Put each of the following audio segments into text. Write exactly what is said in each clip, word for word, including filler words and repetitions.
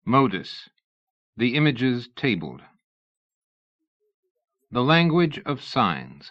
Modus. The images tabled. The language of signs.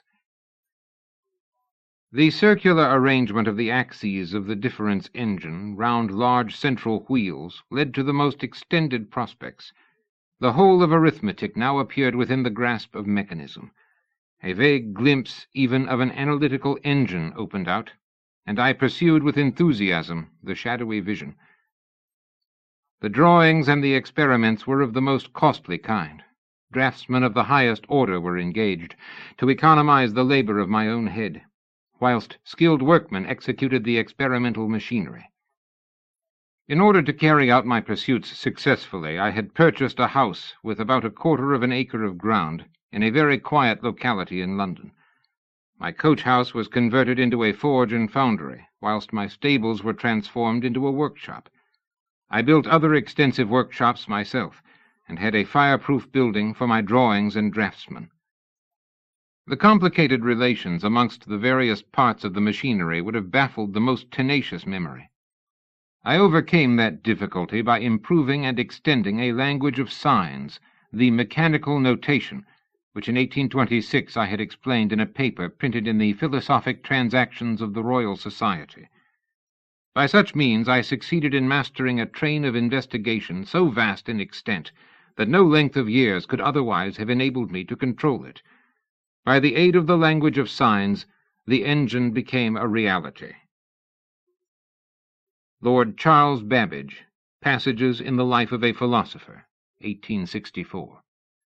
The circular arrangement of the axes of the difference engine round large central wheels led to the most extended prospects. The whole of arithmetic now appeared within the grasp of mechanism. A vague glimpse even of an analytical engine opened out, and I pursued with enthusiasm the shadowy vision. The drawings and the experiments were of the most costly kind. Draftsmen of the highest order were engaged, to economize the labor of my own head, whilst skilled workmen executed the experimental machinery. In order to carry out my pursuits successfully, I had purchased a house with about a quarter of an acre of ground in a very quiet locality in London. My coach-house was converted into a forge and foundry, whilst my stables were transformed into a workshop. I built other extensive workshops myself, and had a fireproof building for my drawings and draftsmen. The complicated relations amongst the various parts of the machinery would have baffled the most tenacious memory. I overcame that difficulty by improving and extending a language of signs, the mechanical notation, which in eighteen twenty-six I had explained in a paper printed in the Philosophic Transactions of the Royal Society. By such means I succeeded in mastering a train of investigation so vast in extent that no length of years could otherwise have enabled me to control it. By the aid of the language of signs, the engine became a reality. Lord Charles Babbage, Passages in the Life of a Philosopher, eighteen sixty-four.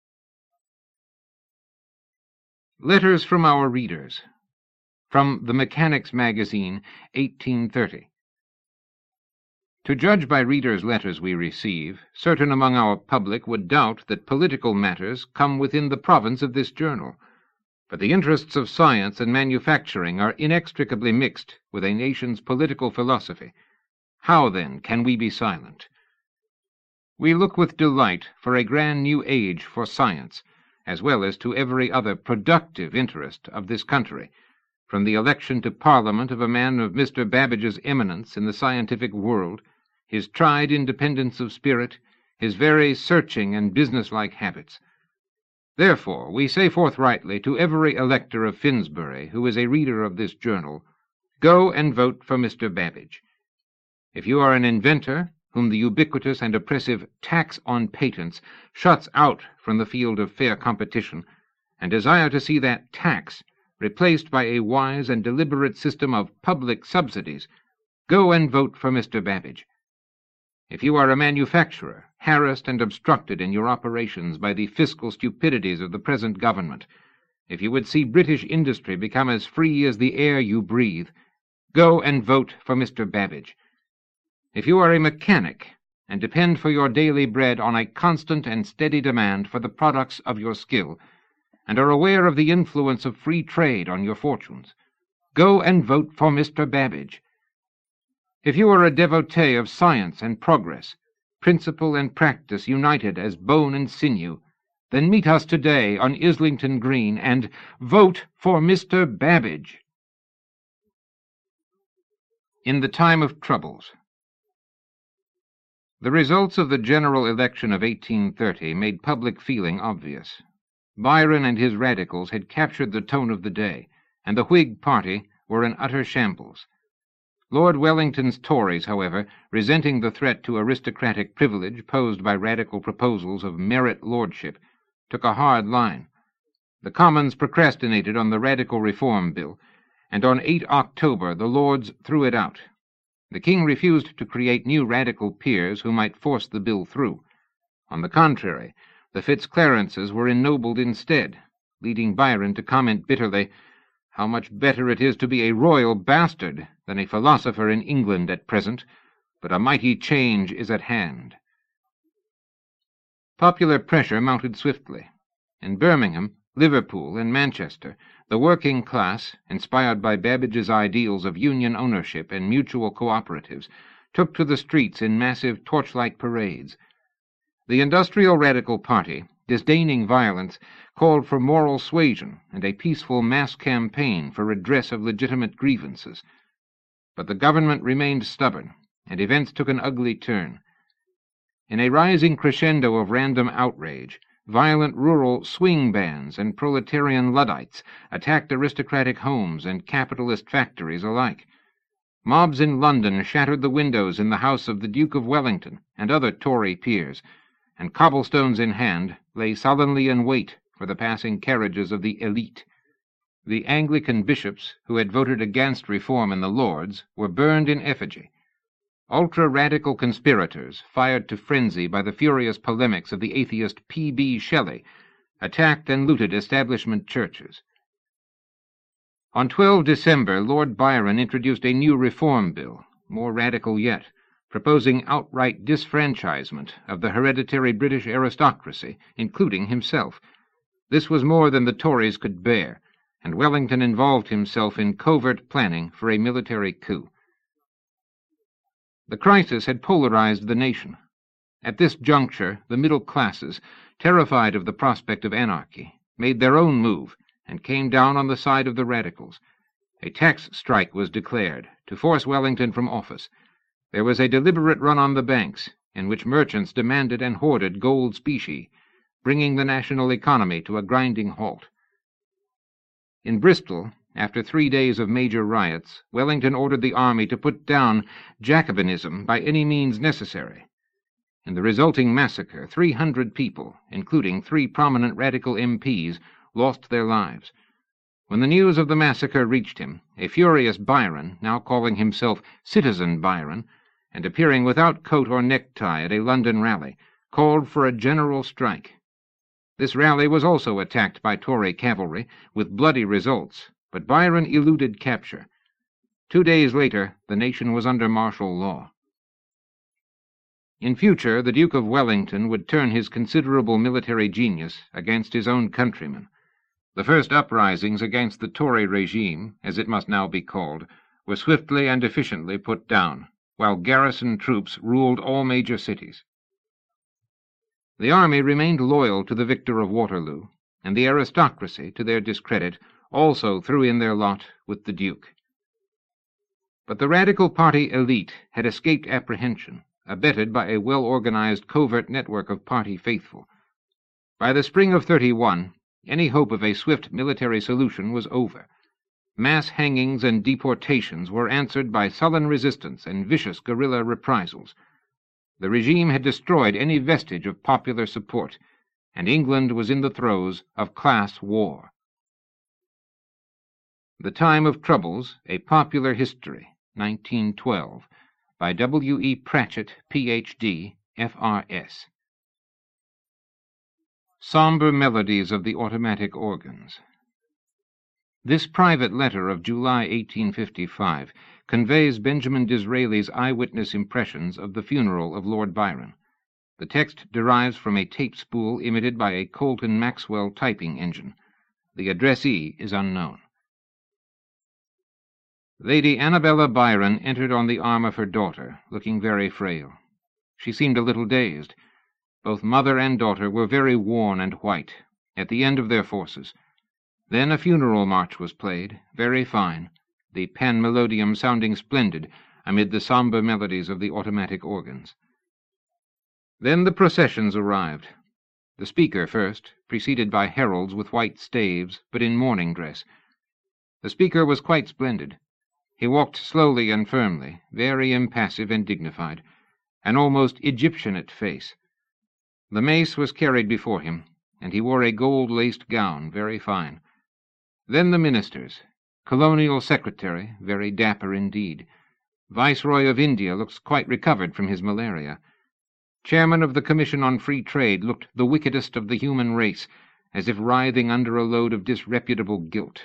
Letters from Our Readers. From The Mechanics Magazine, eighteen thirty. To judge by readers' letters we receive, certain among our public would doubt that political matters come within the province of this journal, but the interests of science and manufacturing are inextricably mixed with a nation's political philosophy. How, then, can we be silent? We look with delight for a grand new age for science, as well as to every other productive interest of this country, from the election to Parliament of a man of Mister Babbage's eminence in the scientific world, his tried independence of spirit, his very searching and businesslike habits. Therefore, we say forthrightly to every elector of Finsbury who is a reader of this journal, go and vote for Mister Babbage. If you are an inventor whom the ubiquitous and oppressive tax on patents shuts out from the field of fair competition, and desire to see that tax replaced by a wise and deliberate system of public subsidies, go and vote for Mister Babbage. If you are a manufacturer, harassed and obstructed in your operations by the fiscal stupidities of the present government, if you would see British industry become as free as the air you breathe, go and vote for Mister Babbage. If you are a mechanic, and depend for your daily bread on a constant and steady demand for the products of your skill, and are aware of the influence of free trade on your fortunes, go and vote for Mister Babbage. If you are a devotee of science and progress, principle and practice united as bone and sinew, then meet us today on Islington Green and vote for Mister Babbage. In the Time of Troubles. The results of the general election of eighteen thirty made public feeling obvious. Byron and his radicals had captured the tone of the day, and the Whig party were in utter shambles. Lord Wellington's Tories, however, resenting the threat to aristocratic privilege posed by radical proposals of merit lordship, took a hard line. The Commons procrastinated on the Radical Reform Bill, and on the eighth of October the Lords threw it out. The King refused to create new radical peers who might force the bill through. On the contrary, the Fitzclarences were ennobled instead, leading Byron to comment bitterly, "How much better it is to be a royal bastard than a philosopher in England at present, but a mighty change is at hand." Popular pressure mounted swiftly. In Birmingham, Liverpool, and Manchester, the working class, inspired by Babbage's ideals of union ownership and mutual cooperatives, took to the streets in massive torchlight parades. The industrial radical party, disdaining violence, called for moral suasion and a peaceful mass campaign for redress of legitimate grievances. But the government remained stubborn, and events took an ugly turn. In a rising crescendo of random outrage, violent rural swing bands and proletarian Luddites attacked aristocratic homes and capitalist factories alike. Mobs in London shattered the windows in the house of the Duke of Wellington and other Tory peers, and cobblestones in hand lay sullenly in wait for the passing carriages of the elite. The Anglican bishops, who had voted against reform in the Lords, were burned in effigy. Ultra-radical conspirators, fired to frenzy by the furious polemics of the atheist P B Shelley, attacked and looted establishment churches. On the twelfth of December, Lord Byron introduced a new reform bill, more radical yet, proposing outright disfranchisement of the hereditary British aristocracy, including himself. This was more than the Tories could bear, and Wellington involved himself in covert planning for a military coup. The crisis had polarized the nation. At this juncture, the middle classes, terrified of the prospect of anarchy, made their own move and came down on the side of the radicals. A tax strike was declared to force Wellington from office. There was a deliberate run on the banks, in which merchants demanded and hoarded gold specie, bringing the national economy to a grinding halt. In Bristol, after three days of major riots, Wellington ordered the army to put down Jacobinism by any means necessary. In the resulting massacre, three hundred people, including three prominent radical M Ps, lost their lives. When the news of the massacre reached him, a furious Byron, now calling himself Citizen Byron, and appearing without coat or necktie at a London rally, called for a general strike. This rally was also attacked by Tory cavalry, with bloody results, but Byron eluded capture. Two days later, the nation was under martial law. In future, the Duke of Wellington would turn his considerable military genius against his own countrymen. The first uprisings against the Tory regime, as it must now be called, were swiftly and efficiently put down, while garrison troops ruled all major cities. The army remained loyal to the victor of Waterloo, and the aristocracy, to their discredit, also threw in their lot with the Duke. But the radical party elite had escaped apprehension, abetted by a well-organized covert network of party faithful. By the spring of thirty-one, any hope of a swift military solution was over. Mass hangings and deportations were answered by sullen resistance and vicious guerrilla reprisals. The regime had destroyed any vestige of popular support, and England was in the throes of class war. The Time of Troubles, A Popular History, nineteen twelve, by W. E. Pratchett, P H D, F R S Sombre Melodies of the Automatic Organs. This private letter of July eighteen fifty-five conveys Benjamin Disraeli's eyewitness impressions of the funeral of Lord Byron. The text derives from a tape spool emitted by a Colton Maxwell typing engine. The addressee is unknown. Lady Annabella Byron entered on the arm of her daughter, looking very frail. She seemed a little dazed. Both mother and daughter were very worn and white, at the end of their forces. Then a funeral march was played, very fine, the pan melodium sounding splendid amid the sombre melodies of the automatic organs. Then the processions arrived. The speaker first, preceded by heralds with white staves, but in mourning dress. The speaker was quite splendid. He walked slowly and firmly, very impassive and dignified, an almost Egyptianate face. The mace was carried before him, and he wore a gold-laced gown, very fine. Then the ministers. Colonial Secretary, very dapper indeed. Viceroy of India looks quite recovered from his malaria. Chairman of the Commission on Free Trade looked the wickedest of the human race, as if writhing under a load of disreputable guilt.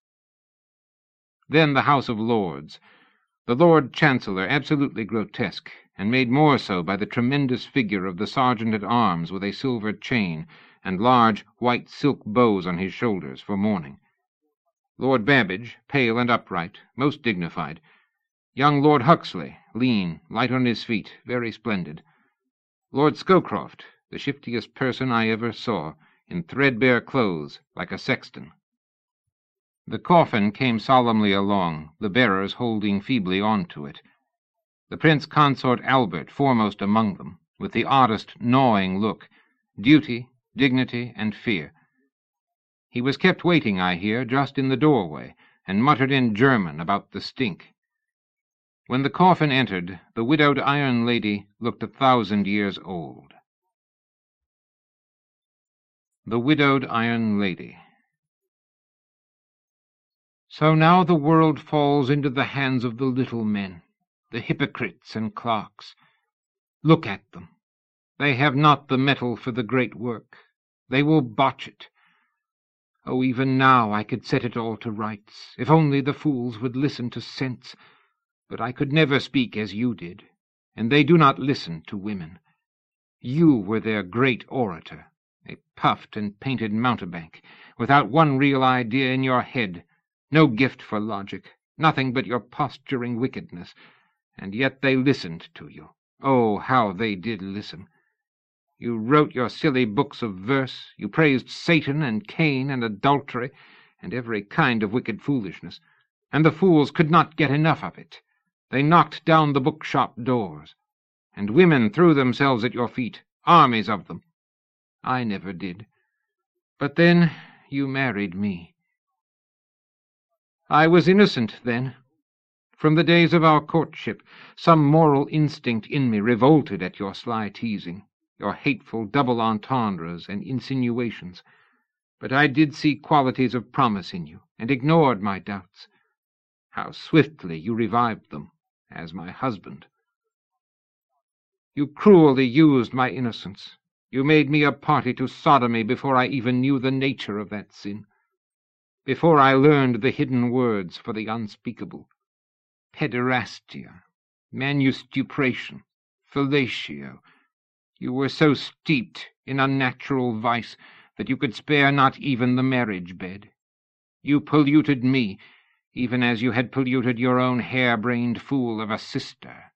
Then the House of Lords. The Lord Chancellor, absolutely grotesque, and made more so by the tremendous figure of the Sergeant-at-Arms with a silver chain and large white silk bows on his shoulders for mourning. Lord Babbage, pale and upright, most dignified. Young Lord Huxley, lean, light on his feet, very splendid. Lord Scowcroft, the shiftiest person I ever saw, in threadbare clothes, like a sexton. The coffin came solemnly along, the bearers holding feebly on to it. The Prince Consort Albert foremost among them, with the oddest gnawing look, duty, dignity, and fear. He was kept waiting, I hear, just in the doorway, and muttered in German about the stink. When the coffin entered, the widowed Iron Lady looked a thousand years old. The Widowed Iron Lady. So now the world falls into the hands of the little men, the hypocrites and clerks. Look at them. They have not the mettle for the great work. They will botch it. Oh, even now I could set it all to rights, if only the fools would listen to sense. But I could never speak as you did, and they do not listen to women. You were their great orator, a puffed and painted mountebank, without one real idea in your head, no gift for logic, nothing but your posturing wickedness, and yet they listened to you. Oh, how they did listen! You wrote your silly books of verse, you praised Satan and Cain and adultery, and every kind of wicked foolishness, and the fools could not get enough of it. They knocked down the bookshop doors, and women threw themselves at your feet, armies of them. I never did. But then you married me. I was innocent then. From the days of our courtship, some moral instinct in me revolted at your sly teasing, your hateful double entendres and insinuations. But I did see qualities of promise in you, and ignored my doubts. How swiftly you revived them, as my husband. You cruelly used my innocence. You made me a party to sodomy before I even knew the nature of that sin, before I learned the hidden words for the unspeakable. Pederastia, manustupration, fellatio. You were so steeped in unnatural vice that you could spare not even the marriage bed. You polluted me, even as you had polluted your own hair-brained fool of a sister.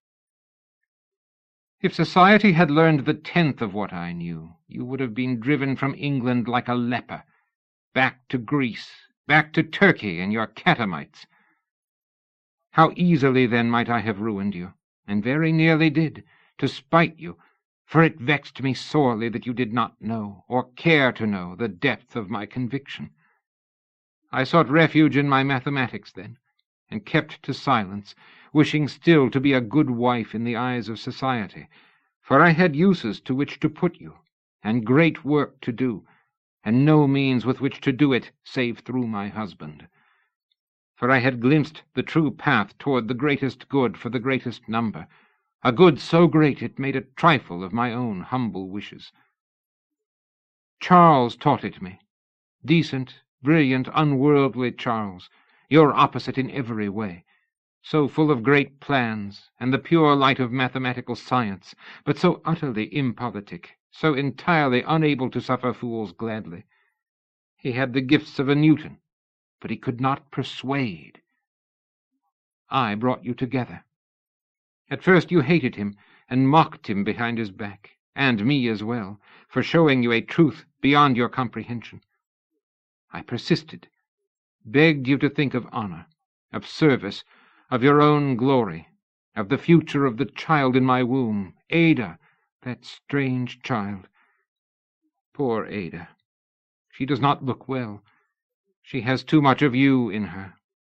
If society had learned the tenth of what I knew, you would have been driven from England like a leper, back to Greece, back to Turkey and your catamites. How easily then might I have ruined you, and very nearly did, to spite you, for it vexed me sorely that you did not know, or care to know, the depth of my conviction. I sought refuge in my mathematics then, and kept to silence, wishing still to be a good wife in the eyes of society, for I had uses to which to put you, and great work to do, and no means with which to do it save through my husband. For I had glimpsed the true path toward the greatest good for the greatest number, a good so great it made a trifle of my own humble wishes. Charles taught it me, decent, brilliant, unworldly Charles, your opposite in every way, so full of great plans and the pure light of mathematical science, but so utterly impolitic, so entirely unable to suffer fools gladly. He had the gifts of a Newton, but he could not persuade. I brought you together. At first you hated him, and mocked him behind his back, and me as well, for showing you a truth beyond your comprehension. I persisted, begged you to think of honor, of service, of your own glory, of the future of the child in my womb, Ada, that strange child. Poor Ada. She does not look well. She has too much of you in her.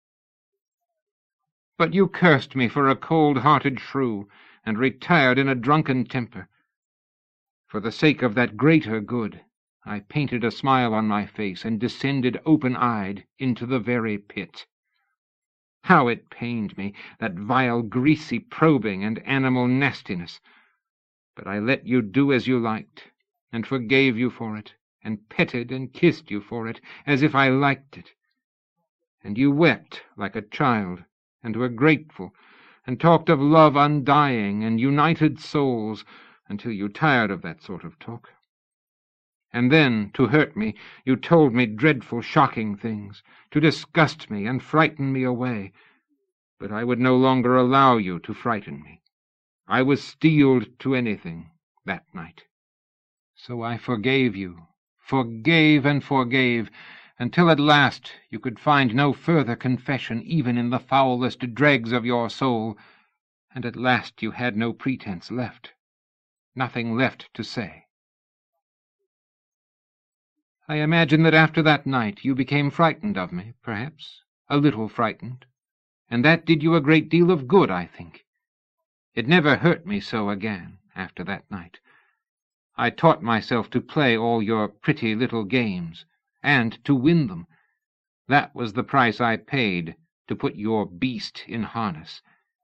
But you cursed me for a cold-hearted shrew, and retired in a drunken temper. For the sake of that greater good, I painted a smile on my face, and descended open-eyed into the very pit. How it pained me, that vile greasy probing and animal nastiness! But I let you do as you liked, and forgave you for it, and petted and kissed you for it, as if I liked it. And you wept like a child, and were grateful, and talked of love undying and united souls, until you tired of that sort of talk. And then, to hurt me, you told me dreadful, shocking things, to disgust me and frighten me away. But I would no longer allow you to frighten me. I was steeled to anything that night. So I forgave you, forgave and forgave, until at last you could find no further confession even in the foulest dregs of your soul, and at last you had no pretense left. nothing left to say. I imagine that after that night you became frightened of me, perhaps, a little frightened, and that did you a great deal of good, I think. It never hurt me so again, after that night. I taught myself to play all your pretty little games, and to win them. That was the price I paid to put your beast in harness.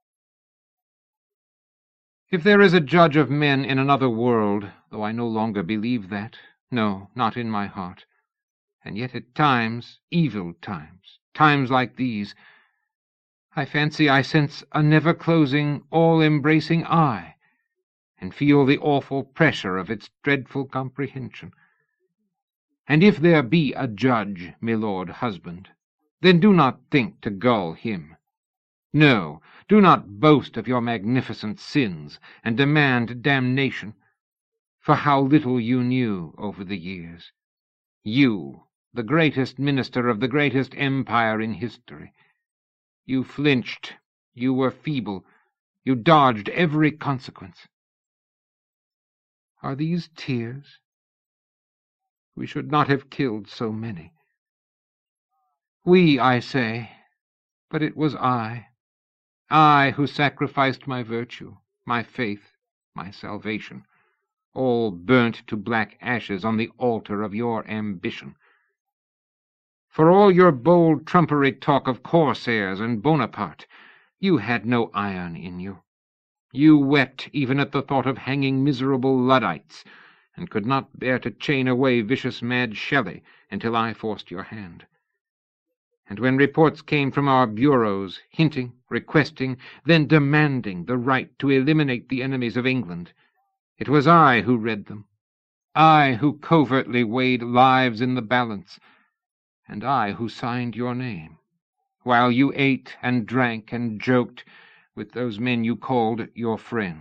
If there is a judge of men in another world, though I no longer believe that, no, not in my heart, and yet at times, evil times, times like these, I fancy I sense a never-closing, all-embracing eye, and feel the awful pressure of its dreadful comprehension. And if there be a judge, my lord husband, then do not think to gull him. No, do not boast of your magnificent sins, and demand damnation, for how little you knew over the years. You, the greatest minister of the greatest empire in history. You flinched, you were feeble, you dodged every consequence. Are these tears? We should not have killed so many. We, I say, but it was I, I who sacrificed my virtue, my faith, my salvation, all burnt to black ashes on the altar of your ambition. For all your bold trumpery talk of corsairs and Bonaparte, you had no iron in you. You wept even at the thought of hanging miserable Luddites, and could not bear to chain away vicious mad Shelley until I forced your hand. And when reports came from our bureaus, hinting, requesting, then demanding the right to eliminate the enemies of England, it was I who read them, I who covertly weighed lives in the balance, and I who signed your name, while you ate and drank and joked with those men you called your friends.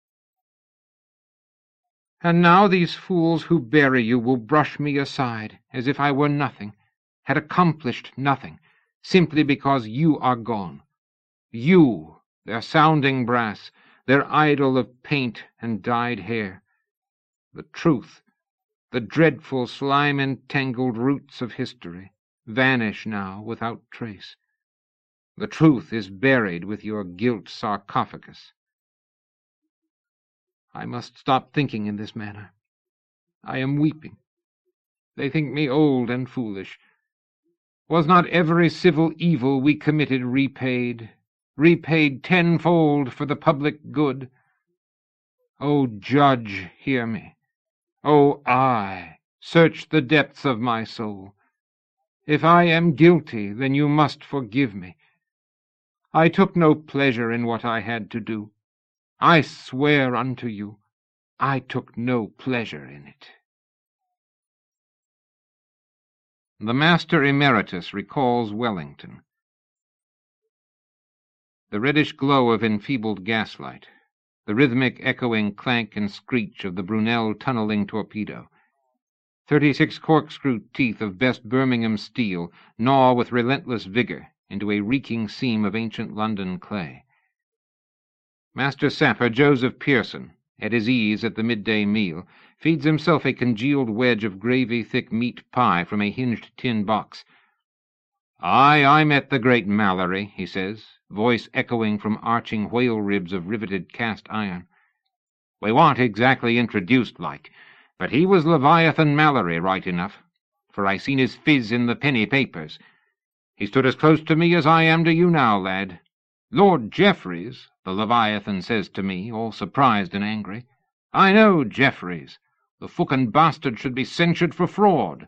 And now these fools who bury you will brush me aside as if I were nothing, had accomplished nothing, simply because you are gone. You, their sounding brass, their idol of paint and dyed hair. The truth, the dreadful slime-entangled roots of history, vanish now without trace. The truth is buried with your gilt sarcophagus. I must stop thinking in this manner. I am weeping. They think me old and foolish. Was not every civil evil we committed repaid, repaid tenfold for the public good? O judge, hear me. O eye, search the depths of my soul. If I am guilty, then you must forgive me. I took no pleasure in what I had to do. I swear unto you, I took no pleasure in it. The Master Emeritus recalls Wellington. The reddish glow of enfeebled gaslight, the rhythmic echoing clank and screech of the Brunel tunneling torpedo, thirty-six corkscrew teeth of best Birmingham steel gnaw with relentless vigor into a reeking seam of ancient London clay. Master Sapper Joseph Pearson, at his ease at the midday meal, feeds himself a congealed wedge of gravy-thick meat pie from a hinged tin box. "Aye, I met the great Mallory," he says, voice echoing from arching whale ribs of riveted cast iron. "We weren't exactly introduced like, but he was Leviathan Mallory right enough, for I seen his phiz in the penny papers. He stood as close to me as I am to you now, lad. 'Lord Jeffreys,' the Leviathan says to me, all surprised and angry. 'I know Jeffreys. The fucking bastard should be censured for fraud.'"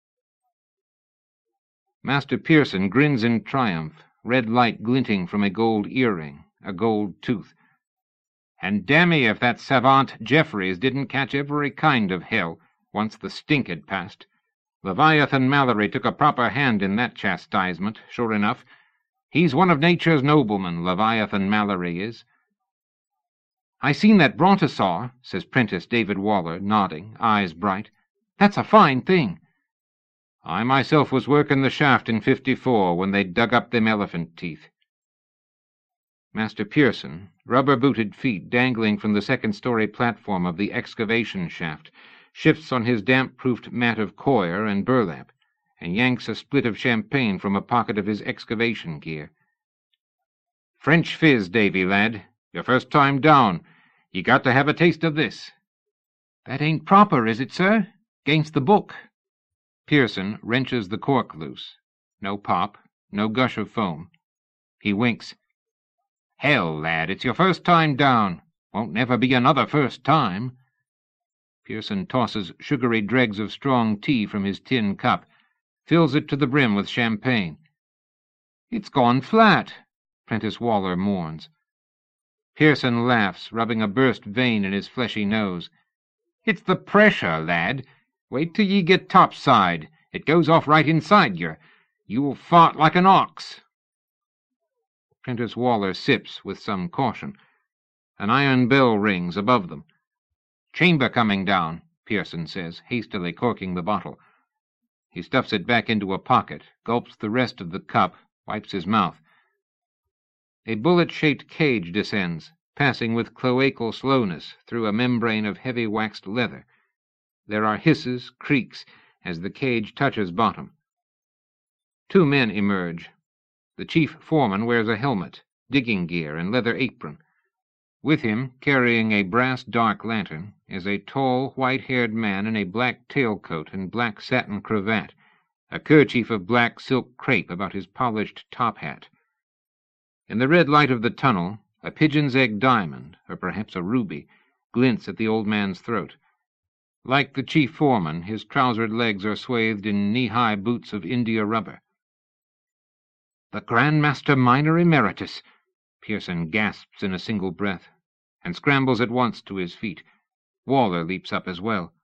Master Pearson grins in triumph, red light glinting from a gold earring, a gold tooth. "And damme if that savant Jeffreys didn't catch every kind of hell, once the stink had passed. Leviathan Mallory took a proper hand in that chastisement, sure enough. He's one of nature's noblemen, Leviathan Mallory is." "I seen that Brontosaur," says Prentice David Waller, nodding, eyes bright. "That's a fine thing." "I myself was working the shaft in fifty-four when they dug up them elephant teeth." Master Pearson, rubber-booted feet dangling from the second-story platform of the excavation shaft, shifts on his damp-proofed mat of coir and burlap, and yanks a split of champagne from a pocket of his excavation gear. "French fizz, Davy, lad. Your first time down. You got to have a taste of this." "That ain't proper, is it, sir? 'Gainst the book." Pearson wrenches the cork loose. No pop, no gush of foam. He winks. "Hell, lad, it's your first time down. Won't never be another first time." Pearson tosses sugary dregs of strong tea from his tin cup, fills it to the brim with champagne. "It's gone flat," Prentice Waller mourns. Pearson laughs, rubbing a burst vein in his fleshy nose. "It's the pressure, lad. Wait till ye get topside. It goes off right inside yer. You'll fart like an ox." Prentice Waller sips with some caution. An iron bell rings above them. "Chamber coming down," Pearson says, hastily corking the bottle. He stuffs it back into a pocket, gulps the rest of the cup, wipes his mouth. A bullet-shaped cage descends, passing with cloacal slowness through a membrane of heavy waxed leather. There are hisses, creaks, as the cage touches bottom. Two men emerge. The chief foreman wears a helmet, digging gear, and leather apron. With him, carrying a brass dark lantern, is a tall, white-haired man in a black tailcoat and black satin cravat, a kerchief of black silk crepe about his polished top hat. In the red light of the tunnel, a pigeon's egg diamond, or perhaps a ruby, glints at the old man's throat. Like the chief foreman, his trousered legs are swathed in knee-high boots of India rubber. "The Grand Master Minor Emeritus," Pearson gasps in a single breath, and scrambles at once to his feet. Waller leaps up as well.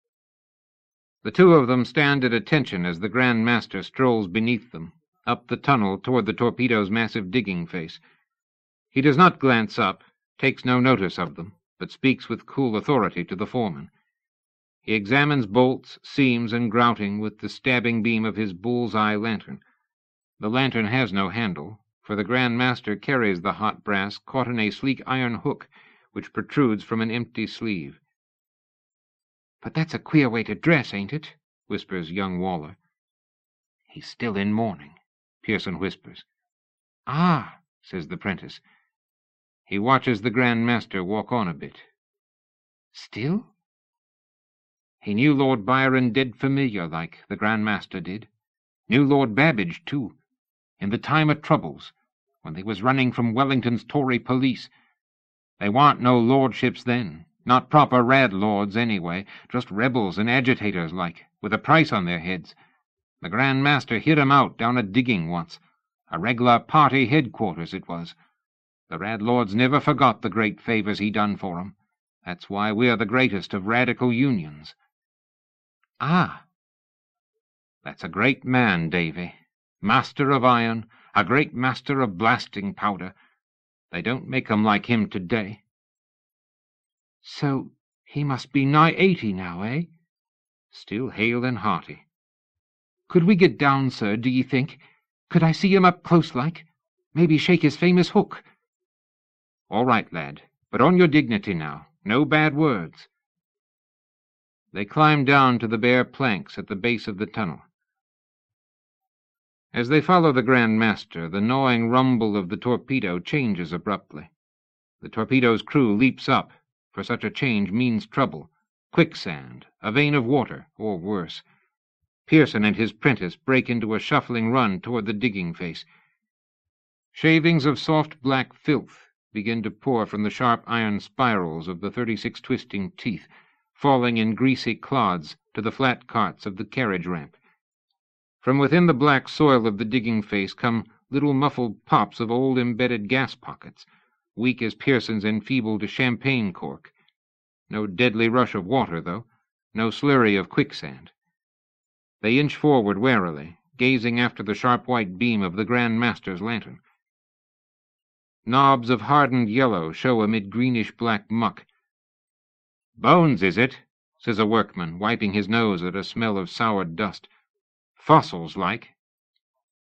The two of them stand at attention as the Grand Master strolls beneath them, up the tunnel toward the torpedo's massive digging face. He does not glance up, takes no notice of them, but speaks with cool authority to the foreman. He examines bolts, seams, and grouting with the stabbing beam of his bull's-eye lantern. The lantern has no handle, for the Grand Master carries the hot brass caught in a sleek iron hook, which protrudes from an empty sleeve. "But that's a queer way to dress, ain't it?" whispers young Waller. "He's still in mourning," Pearson whispers. "Ah," says the prentice. He watches the Grand Master walk on a bit. "Still?" "He knew Lord Byron dead familiar, like, the Grand Master did. Knew Lord Babbage, too. In the time of troubles, when they was running from Wellington's Tory police. They warn't no lordships then, not proper rad lords anyway, just rebels and agitators like, with a price on their heads. The Grand Master hid 'em out down a digging once. A reg'lar party headquarters it was. The rad lords never forgot the great favours he done for 'em. That's why we're the greatest of radical unions." "Ah." "That's a great man, Davy. Master of iron, a great master of blasting powder. They don't make 'em like him today." "So he must be nigh eighty now, eh?" "Still hale and hearty." "Could we get down, sir, do ye think? Could I see him up close like? Maybe shake his famous hook?" "All right, lad, but on your dignity now. No bad words." They climb down to the bare planks at the base of the tunnel. As they follow the Grand Master, the gnawing rumble of the torpedo changes abruptly. The torpedo's crew leaps up, for such a change means trouble, quicksand, a vein of water, or worse. Pearson and his prentice break into a shuffling run toward the digging face. Shavings of soft black filth begin to pour from the sharp iron spirals of the thirty-six twisting teeth, falling in greasy clods to the flat carts of the carriage ramp. From within the black soil of the digging face come little muffled pops of old embedded gas pockets, weak as Pearson's enfeebled champagne cork. No deadly rush of water, though, no slurry of quicksand. They inch forward warily, gazing after the sharp white beam of the Grand Master's lantern. Knobs of hardened yellow show amid greenish-black muck. "Bones, is it?" says a workman, wiping his nose at a smell of soured dust. "Fossils, like."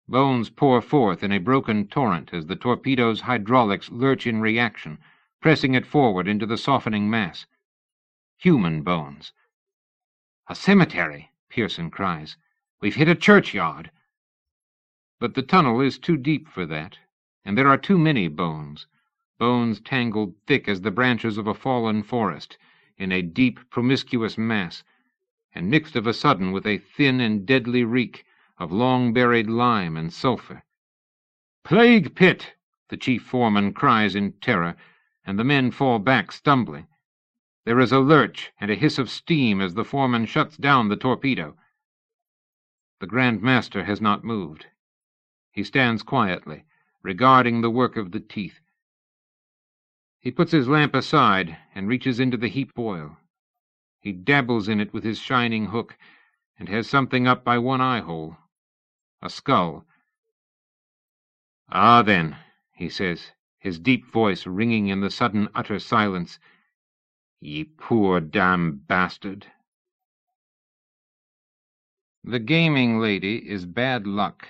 Bones pour forth in a broken torrent as the torpedo's hydraulics lurch in reaction, pressing it forward into the softening mass. Human bones. "A cemetery," Pearson cries. "We've hit a churchyard." But the tunnel is too deep for that, and there are too many bones, bones tangled thick as the branches of a fallen forest, in a deep, promiscuous mass, and mixed of a sudden with a thin and deadly reek of long-buried lime and sulphur. "Plague pit!" the chief foreman cries in terror, and the men fall back stumbling. There is a lurch and a hiss of steam as the foreman shuts down the torpedo. The Grand Master has not moved. He stands quietly, regarding the work of the teeth. He puts his lamp aside and reaches into the heaped oil. He dabbles in it with his shining hook, and has something up by one eye-hole. A skull. "Ah, then," he says, his deep voice ringing in the sudden utter silence, "ye poor damn bastard." The gaming lady is bad luck.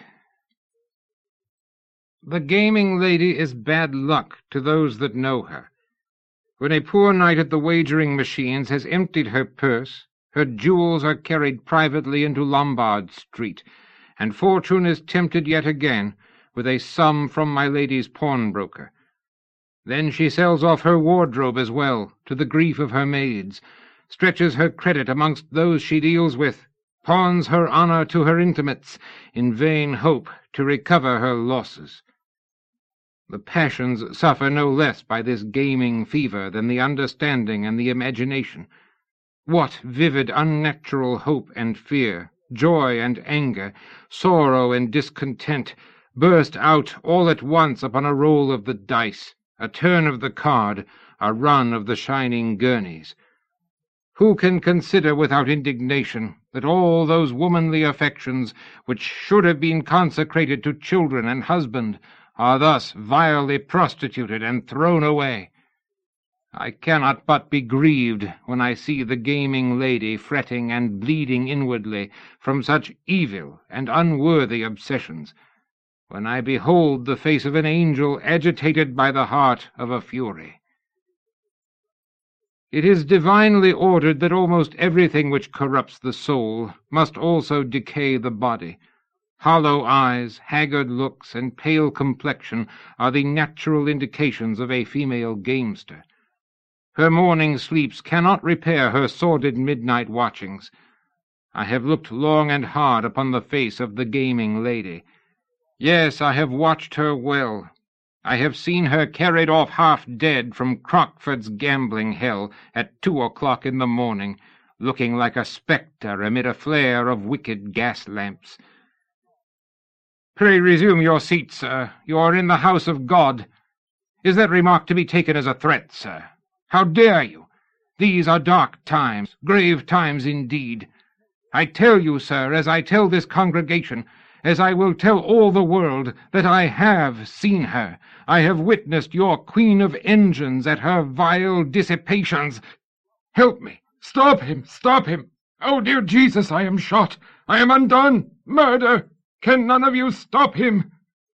The gaming lady is bad luck to those that know her. When a poor knight at the wagering machines has emptied her purse, her jewels are carried privately into Lombard Street, and fortune is tempted yet again with a sum from my lady's pawnbroker. Then she sells off her wardrobe as well, to the grief of her maids, stretches her credit amongst those she deals with, pawns her honour to her intimates, in vain hope to recover her losses. The passions suffer no less by this gaming fever than the understanding and the imagination. What vivid unnatural hope and fear, joy and anger, sorrow and discontent, burst out all at once upon a roll of the dice, a turn of the card, a run of the shining gurneys! Who can consider without indignation that all those womanly affections which should have been consecrated to children and husband are thus vilely prostituted and thrown away? I cannot but be grieved when I see the gaming lady fretting and bleeding inwardly from such evil and unworthy obsessions, when I behold the face of an angel agitated by the heart of a fury. It is divinely ordered that almost everything which corrupts the soul must also decay the body. Hollow eyes, haggard looks, and pale complexion are the natural indications of a female gamester. Her morning sleeps cannot repair her sordid midnight watchings. I have looked long and hard upon the face of the gaming lady. Yes, I have watched her well. I have seen her carried off half dead from Crockford's gambling hell at two o'clock in the morning, looking like a spectre amid a flare of wicked gas-lamps. Pray resume your seat, sir. You are in the house of God. Is that remark to be taken as a threat, sir? How dare you? These are dark times, grave times indeed. I tell you, sir, as I tell this congregation, as I will tell all the world, that I have seen her. I have witnessed your Queen of Engines at her vile dissipations. Help me! Stop him! Stop him! Oh, dear Jesus, I am shot! I am undone! Murder! Can none of you stop him?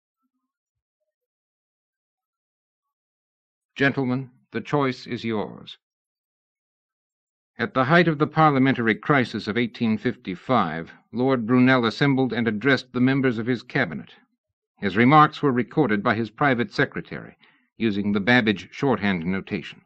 Gentlemen, the choice is yours. At the height of the parliamentary crisis of eighteen fifty-five, Lord Brunel assembled and addressed the members of his cabinet. His remarks were recorded by his private secretary, using the Babbage shorthand notation.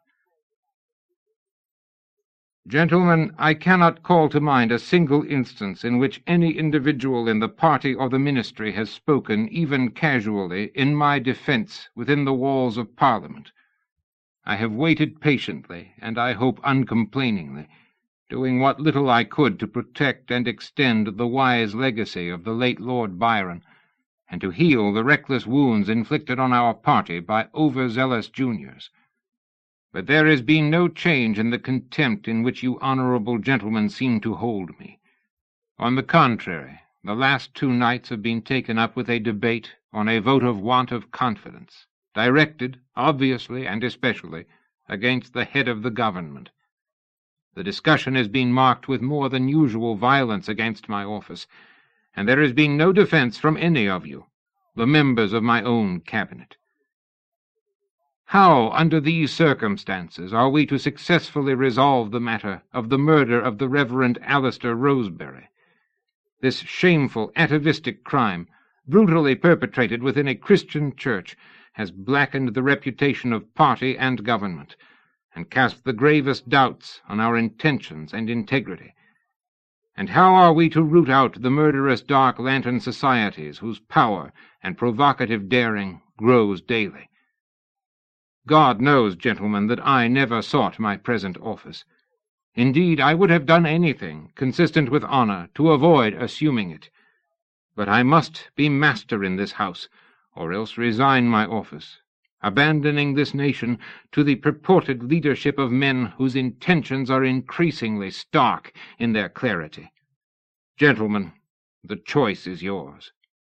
Gentlemen, I cannot call to mind a single instance in which any individual in the party or the ministry has spoken, even casually, in my defence within the walls of Parliament. I have waited patiently, and I hope uncomplainingly, doing what little I could to protect and extend the wise legacy of the late Lord Byron, and to heal the reckless wounds inflicted on our party by overzealous juniors. But there has been no change in the contempt in which you honourable gentlemen seem to hold me. On the contrary, the last two nights have been taken up with a debate on a vote of want of confidence, directed, obviously and especially, against the head of the government. The discussion has been marked with more than usual violence against my office, and there has been no defence from any of you, the members of my own cabinet. How, under these circumstances, are we to successfully resolve the matter of the murder of the Reverend Alistair Rosebery? This shameful, atavistic crime, brutally perpetrated within a Christian church, has blackened the reputation of party and government, and cast the gravest doubts on our intentions and integrity. And how are we to root out the murderous dark lantern societies whose power and provocative daring grows daily? God knows, gentlemen, that I never sought my present office. Indeed, I would have done anything, consistent with honor, to avoid assuming it. But I must be master in this house, or else resign my office, abandoning this nation to the purported leadership of men whose intentions are increasingly stark in their clarity. Gentlemen, the choice is yours.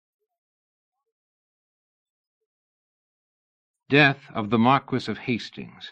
Death of the Marquis of Hastings.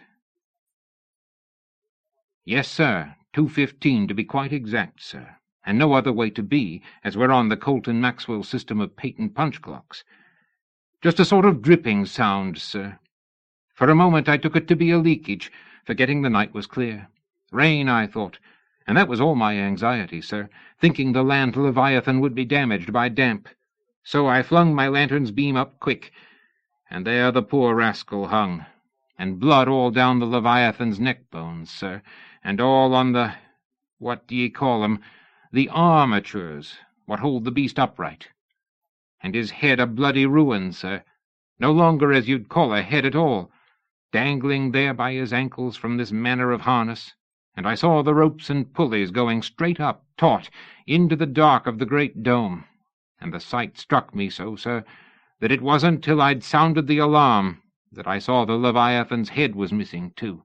Yes, sir, two fifteen to be quite exact, sir, and no other way to be, as we're on the Colton-Maxwell system of patent punch clocks. Just a sort of dripping sound, sir. For a moment I took it to be a leakage, forgetting the night was clear. Rain, I thought, and that was all my anxiety, sir, thinking the land Leviathan would be damaged by damp. So I flung my lantern's beam up quick, and there the poor rascal hung, and blood all down the Leviathan's neck-bones, sir, and all on the, what do ye call 'em, the armatures, what hold the beast upright. And his head a bloody ruin, sir, no longer as you'd call a head at all, dangling there by his ankles from this manner of harness, and I saw the ropes and pulleys going straight up, taut, into the dark of the great dome, and the sight struck me so, sir, that it wasn't till I'd sounded the alarm that I saw the Leviathan's head was missing, too.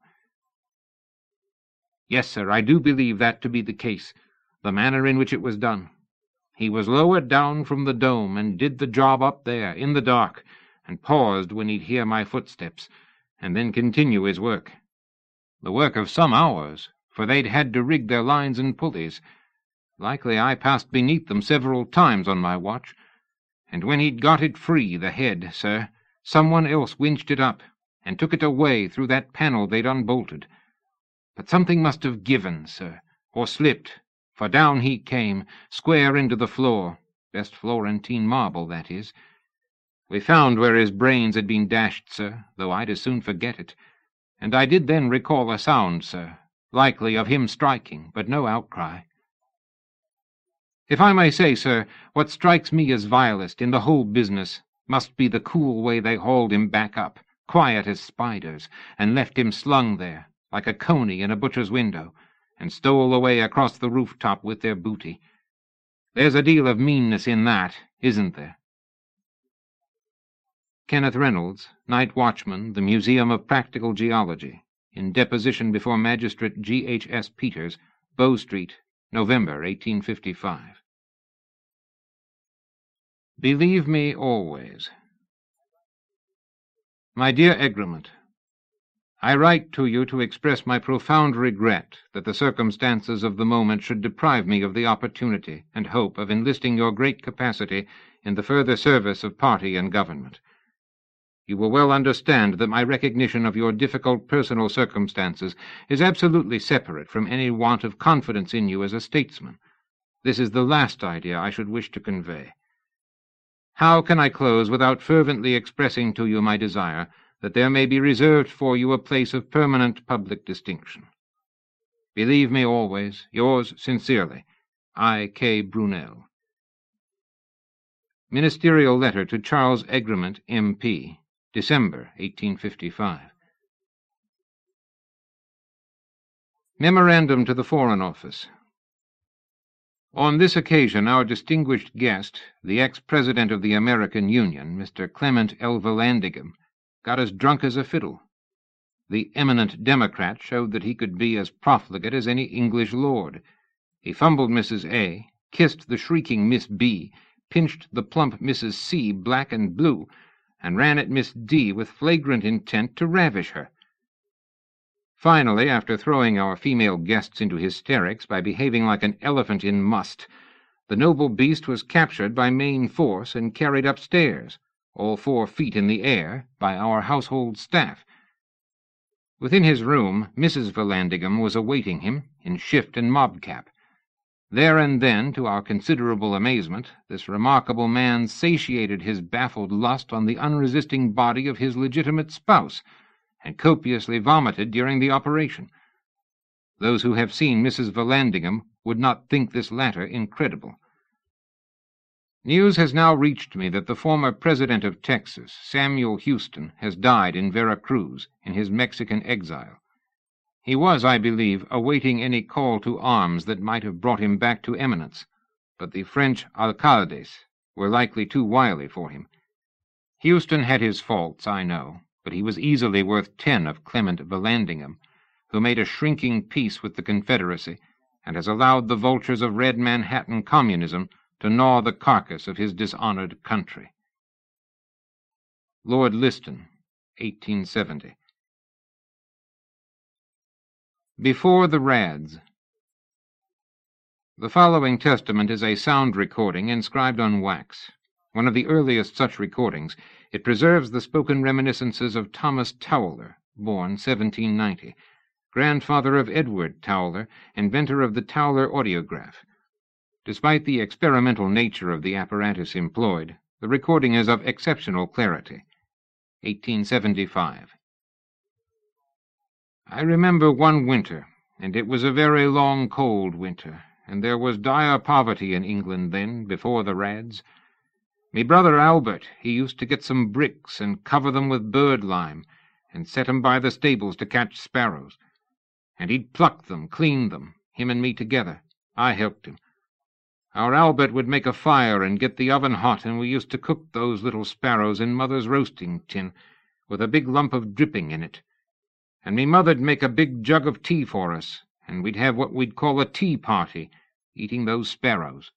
Yes, sir, I do believe that to be the case, the manner in which it was done. He was lowered down from the dome, and did the job up there, in the dark, and paused when he'd hear my footsteps, and then continue his work. The work of some hours, for they'd had to rig their lines and pulleys. Likely I passed beneath them several times on my watch, and when he'd got it free, the head, sir, someone else winched it up, and took it away through that panel they'd unbolted. But something must have given, sir, or slipped, for down he came, square into the floor, best Florentine marble, that is. We found where his brains had been dashed, sir, though I'd as soon forget it, and I did then recall a sound, sir, likely of him striking, but no outcry. If I may say, sir, what strikes me as vilest in the whole business must be the cool way they hauled him back up, quiet as spiders, and left him slung there, like a coney in a butcher's window, and stole away across the rooftop with their booty. There's a deal of meanness in that, isn't there? Kenneth Reynolds, Night Watchman, the Museum of Practical Geology, in deposition before Magistrate G H S Peters, Bow Street, November, eighteen fifty-five. Believe me always. My dear Egremont, I write to you to express my profound regret that the circumstances of the moment should deprive me of the opportunity and hope of enlisting your great capacity in the further service of party and government. You will well understand that my recognition of your difficult personal circumstances is absolutely separate from any want of confidence in you as a statesman. This is the last idea I should wish to convey. How can I close without fervently expressing to you my desire that there may be reserved for you a place of permanent public distinction? Believe me always, yours sincerely, I. K. Brunel. Ministerial Letter to Charles Egremont, M P, December, eighteen fifty-five. Memorandum to the Foreign Office. On this occasion, our distinguished guest, the ex-president of the American Union, Mister Clement L. Vallandigham, got as drunk as a fiddle. The eminent Democrat showed that he could be as profligate as any English lord. He fumbled Missus A, kissed the shrieking Miss B, pinched the plump Missus C black and blue, and ran at Miss D with flagrant intent to ravish her. Finally, after throwing our female guests into hysterics by behaving like an elephant in must, The noble beast was captured by main force and carried upstairs, all four feet in the air, by our household staff. Within his room, Missus Vallandigham was awaiting him, in shift and mob-cap. There and then, to our considerable amazement, this remarkable man satiated his baffled lust on the unresisting body of his legitimate spouse, and copiously vomited during the operation. Those who have seen Missus Vallandigham would not think this latter incredible. News has now reached me that the former President of Texas, Samuel Houston, has died in Vera Cruz, in his Mexican exile. He was, I believe, awaiting any call to arms that might have brought him back to eminence, but the French alcaldes were likely too wily for him. Houston had his faults, I know, but he was easily worth ten of Clement Vallandigham, who made a shrinking peace with the Confederacy, and has allowed the vultures of red Manhattan communism to gnaw the carcass of his dishonored country. Lord Liston, eighteen seventy. Before the Rads. The following testament is a sound recording inscribed on wax. One of the earliest such recordings, it preserves the spoken reminiscences of Thomas Towler, born seventeen ninety, grandfather of Edward Towler, inventor of the Towler audiograph. Despite the experimental nature of the apparatus employed, the recording is of exceptional clarity. eighteen seventy-five. I remember one winter, and it was a very long, cold winter, and there was dire poverty in England then, before the Rads. Me brother Albert, he used to get some bricks and cover them with bird-lime, and set 'em by the stables to catch sparrows. And he'd pluck them, clean them, him and me together. I helped him. Our Albert would make a fire and get the oven hot, and we used to cook those little sparrows in Mother's roasting tin, with a big lump of dripping in it. And me mother'd make a big jug of tea for us, and we'd have what we'd call a tea party, eating those sparrows.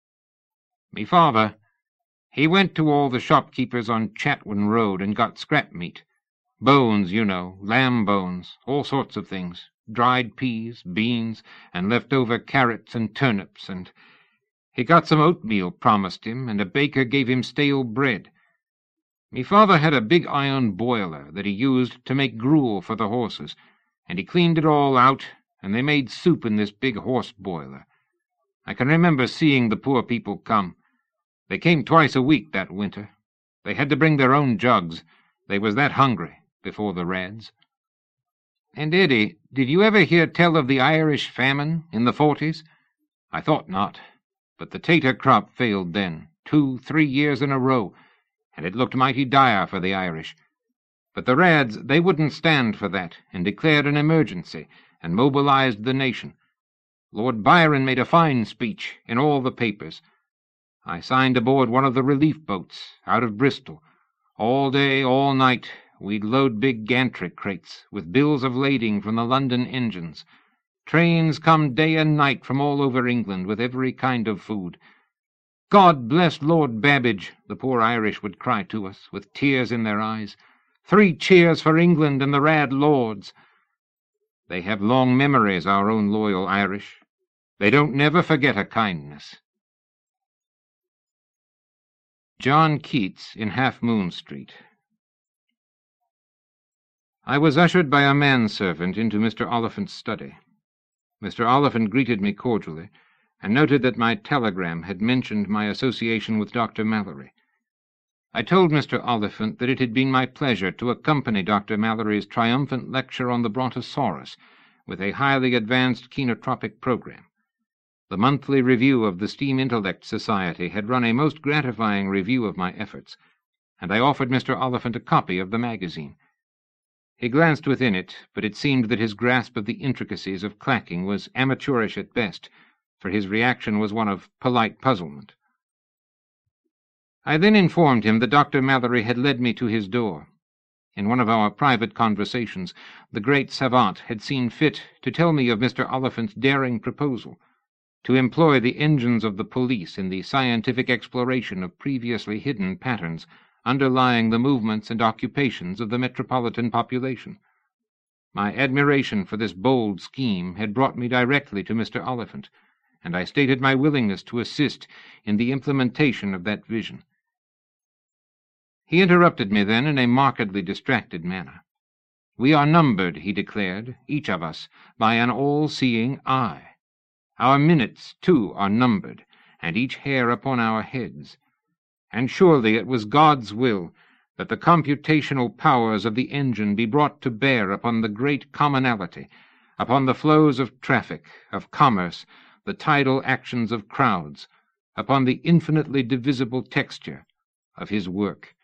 Me father, he went to all the shopkeepers on Chatwin Road and got scrap meat. Bones, you know, lamb bones, all sorts of things, dried peas, beans, and left-over carrots and turnips, and he got some oatmeal promised him, and a baker gave him stale bread. Me father had a big iron boiler that he used to make gruel for the horses, and he cleaned it all out, and they made soup in this big horse boiler. I can remember seeing the poor people come. They came twice a week that winter. They had to bring their own jugs. They was that hungry before the Rads. And, Eddie, did you ever hear tell of the Irish famine in the forties? I thought not, but the tater crop failed then, two, three years in a row, and it looked mighty dire for the Irish. But the Rads, they wouldn't stand for that, and declared an emergency, and mobilized the nation. Lord Byron made a fine speech in all the papers. I signed aboard one of the relief boats, out of Bristol. All day, all night, we'd load big gantry crates, with bills of lading from the London engines. Trains come day and night from all over England with every kind of food. God bless Lord Babbage, the poor Irish would cry to us, with tears in their eyes. Three cheers for England and the Rad Lords. They have long memories, our own loyal Irish. They don't never forget a kindness. John Keats in Half Moon Street. I was ushered by a manservant into Mister Oliphant's study. Mister Oliphant greeted me cordially, and noted that my telegram had mentioned my association with Doctor Mallory. I told Mister Oliphant that it had been my pleasure to accompany Doctor Mallory's triumphant lecture on the Brontosaurus, with a highly advanced kenotropic program. The monthly review of the Steam Intellect Society had run a most gratifying review of my efforts, and I offered Mister Oliphant a copy of the magazine. He glanced within it, but it seemed that his grasp of the intricacies of clacking was amateurish at best, for his reaction was one of polite puzzlement. I then informed him that Doctor Mallory had led me to his door. In one of our private conversations, the great savant had seen fit to tell me of Mister Oliphant's daring proposal, to employ the engines of the police in the scientific exploration of previously hidden patterns underlying the movements and occupations of the metropolitan population. My admiration for this bold scheme had brought me directly to Mister Oliphant, and I stated my willingness to assist in the implementation of that vision. He interrupted me then in a markedly distracted manner. "We are numbered," he declared, "each of us, by an all-seeing eye. Our minutes, too, are numbered, and each hair upon our heads. And surely it was God's will that the computational powers of the engine be brought to bear upon the great commonality, upon the flows of traffic, of commerce, the tidal actions of crowds, upon the infinitely divisible texture of his work."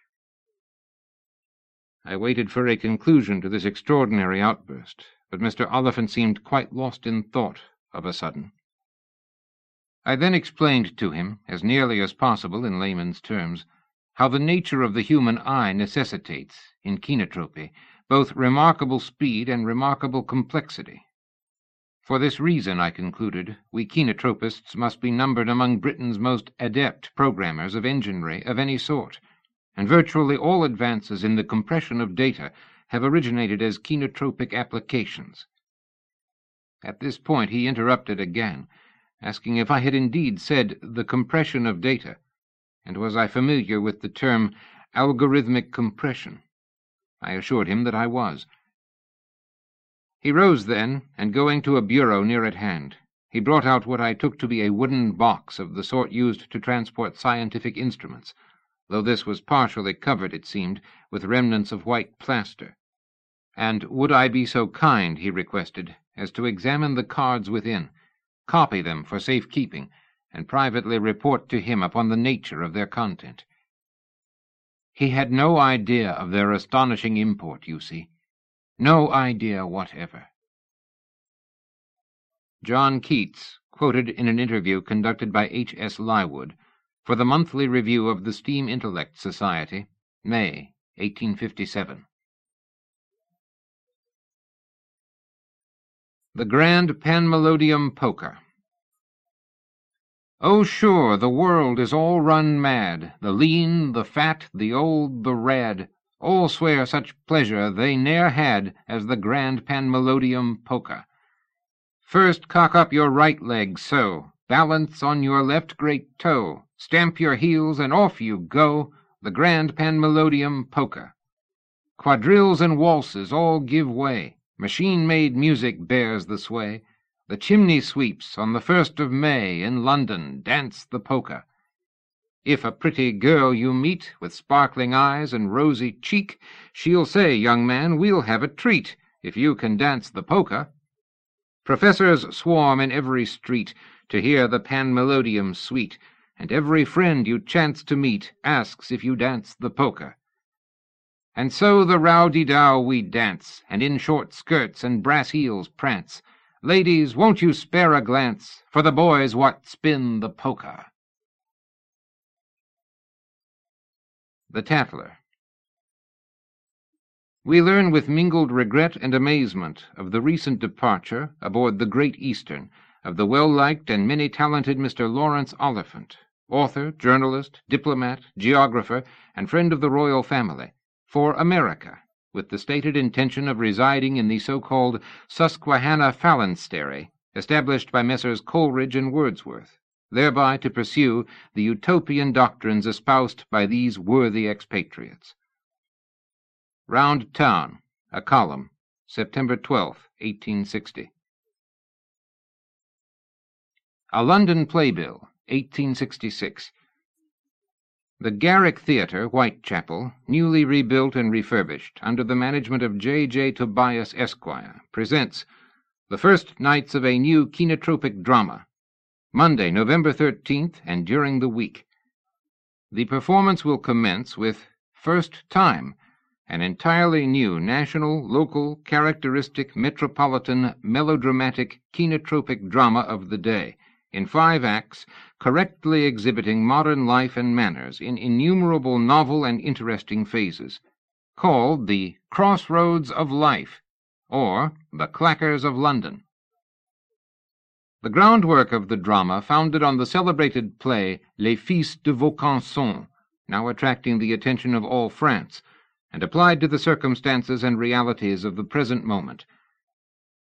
I waited for a conclusion to this extraordinary outburst, but Mister Oliphant seemed quite lost in thought of a sudden. I then explained to him, as nearly as possible in layman's terms, how the nature of the human eye necessitates, in kinetropy, both remarkable speed and remarkable complexity. For this reason, I concluded, we kinetropists must be numbered among Britain's most adept programmers of enginery of any sort, and virtually all advances in the compression of data have originated as kinetropic applications. At this point he interrupted again, asking if I had indeed said the compression of data, and was I familiar with the term algorithmic compression. I assured him that I was. He rose then, and going to a bureau near at hand, he brought out what I took to be a wooden box of the sort used to transport scientific instruments, though this was partially covered, it seemed, with remnants of white plaster. And would I be so kind, he requested, as to examine the cards within, copy them for safe-keeping, and privately report to him upon the nature of their content. He had no idea of their astonishing import, you see. No idea whatever. John Keats, quoted in an interview conducted by H S Lywood for the Monthly Review of the Steam Intellect Society, May, eighteen fifty-seven. The Grand Panmelodium Polka. Oh, sure, the world is all run mad, the lean, the fat, the old, the rad, all swear such pleasure they ne'er had as the Grand Panmelodium Polka. First cock up your right leg so, balance on your left great toe, stamp your heels and off you go, the Grand Panmelodium Polka. Quadrilles and waltzes all give way, machine-made music bears the sway, the chimney sweeps on the first of May in London dance the polka. If a pretty girl you meet, with sparkling eyes and rosy cheek, she'll say, "Young man, we'll have a treat, if you can dance the polka." Professors swarm in every street to hear the Panmelodium suite, and every friend you chance to meet asks if you dance the polka. And so the row-de-dow we dance, and in short skirts and brass heels prance. Ladies, won't you spare a glance for the boys what spin the polka? The Tattler. We learn with mingled regret and amazement of the recent departure, aboard the Great Eastern, of the well-liked and many-talented Mister Lawrence Oliphant, author, journalist, diplomat, geographer, and friend of the royal family, for America, with the stated intention of residing in the so-called Susquehanna phalanstery, established by Messrs. Coleridge and Wordsworth, thereby to pursue the utopian doctrines espoused by these worthy expatriates. Round Town, a column, September twelfth, eighteen sixty. A London Playbill, eighteen sixty-six. The Garrick Theatre, Whitechapel, newly rebuilt and refurbished, under the management of J J Tobias, Esquire, presents the first nights of a new kinetropic drama, Monday, November thirteenth, and during the week. The performance will commence with First Time, an entirely new national, local, characteristic, metropolitan, melodramatic, kinetropic drama of the day, in five acts, correctly exhibiting modern life and manners in innumerable novel and interesting phases, called the Crossroads of Life, or the Clackers of London. The groundwork of the drama, founded on the celebrated play Les Fils de Vaucanson, now attracting the attention of all France, and applied to the circumstances and realities of the present moment,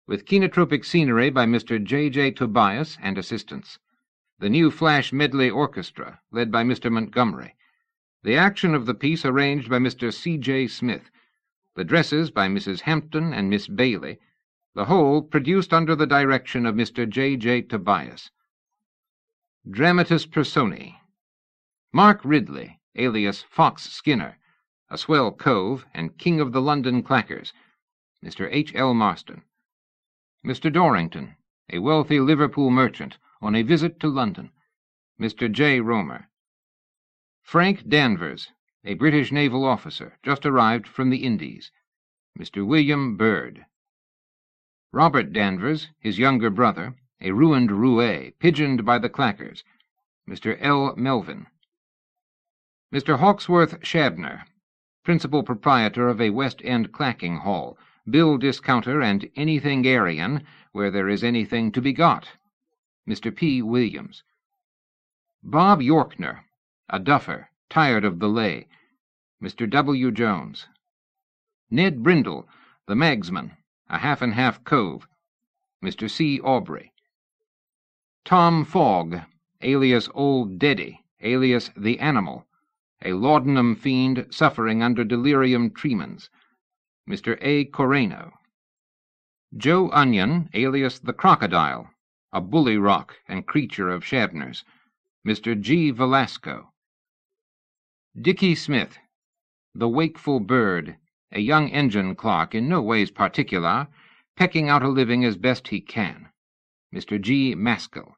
with kinotropic scenery by Mister J J Tobias and assistants. The new Flash Medley Orchestra, led by Mister Montgomery. The action of the piece arranged by Mister C J Smith. The dresses by Missus Hampton and Miss Bailey. The whole produced under the direction of Mister J J Tobias. Dramatis Personae. Mark Ridley, alias Fox Skinner, a swell cove and king of the London clackers, Mister H. L. Marston. Mister Dorrington, a wealthy Liverpool merchant, on a visit to London, Mister J. Romer. Frank Danvers, a British naval officer, just arrived from the Indies, Mister William Byrd. Robert Danvers, his younger brother, a ruined roué, pigeoned by the clackers, Mister L. Melvin. Mister Hawksworth Shabner, principal proprietor of a West End clacking hall, bill discounter and anything Aryan, where there is anything to be got, Mister P. Williams. Bob Yorkner, a duffer, tired of the lay, Mister W. Jones. Ned Brindle, the magsman, a half-and-half cove, Mister C. Aubrey. Tom Fogg, alias Old Deddy, alias The Animal, a laudanum fiend suffering under delirium tremens, Mister A. Coreno. Joe Onion, alias The Crocodile, a bully rock and creature of Shabner's, Mister G. Velasco. Dickie Smith, the wakeful bird, a young engine clerk in no ways particular, pecking out a living as best he can, Mister G. Maskell.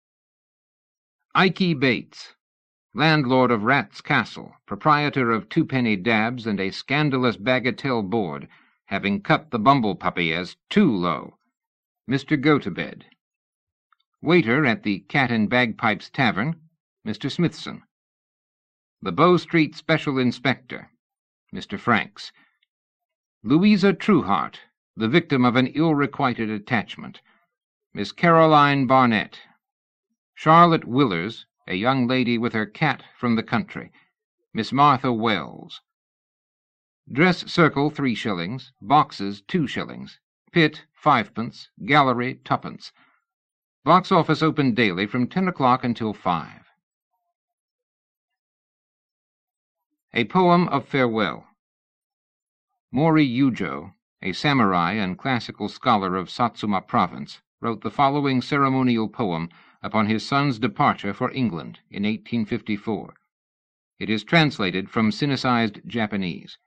Ikey Bates, landlord of Rat's Castle, proprietor of twopenny dabs and a scandalous bagatelle board, having cut the bumble puppy as too low, Mister Go-to-Bed. Waiter at the Cat and Bagpipes Tavern, Mister Smithson. The Bow Street Special Inspector, Mister Franks. Louisa Trueheart, the victim of an ill-requited attachment, Miss Caroline Barnett. Charlotte Willers, a young lady with her cat from the country, Miss Martha Wells. Dress circle three shillings, boxes two shillings, pit fivepence, gallery twopence. Box office open daily from ten o'clock until five. A Poem of Farewell. Mori Yujo, a samurai and classical scholar of Satsuma Province, wrote the following ceremonial poem upon his son's departure for England in eighteen fifty-four. It is translated from Sinicized Japanese.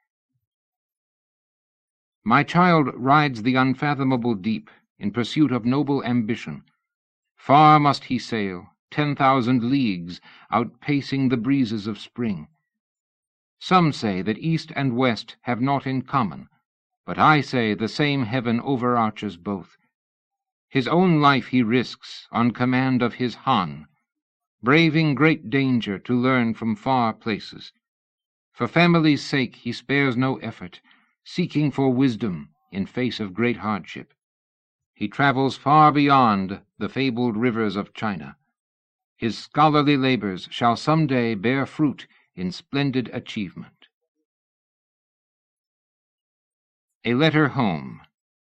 My child rides the unfathomable deep in pursuit of noble ambition. Far must he sail, ten thousand leagues, outpacing the breezes of spring. Some say that east and west have naught in common, but I say the same heaven overarches both. His own life he risks on command of his Han, braving great danger to learn from far places. For family's sake he spares no effort, seeking for wisdom in face of great hardship. He travels far beyond the fabled rivers of China. His scholarly labors shall some day bear fruit in splendid achievement. A Letter Home.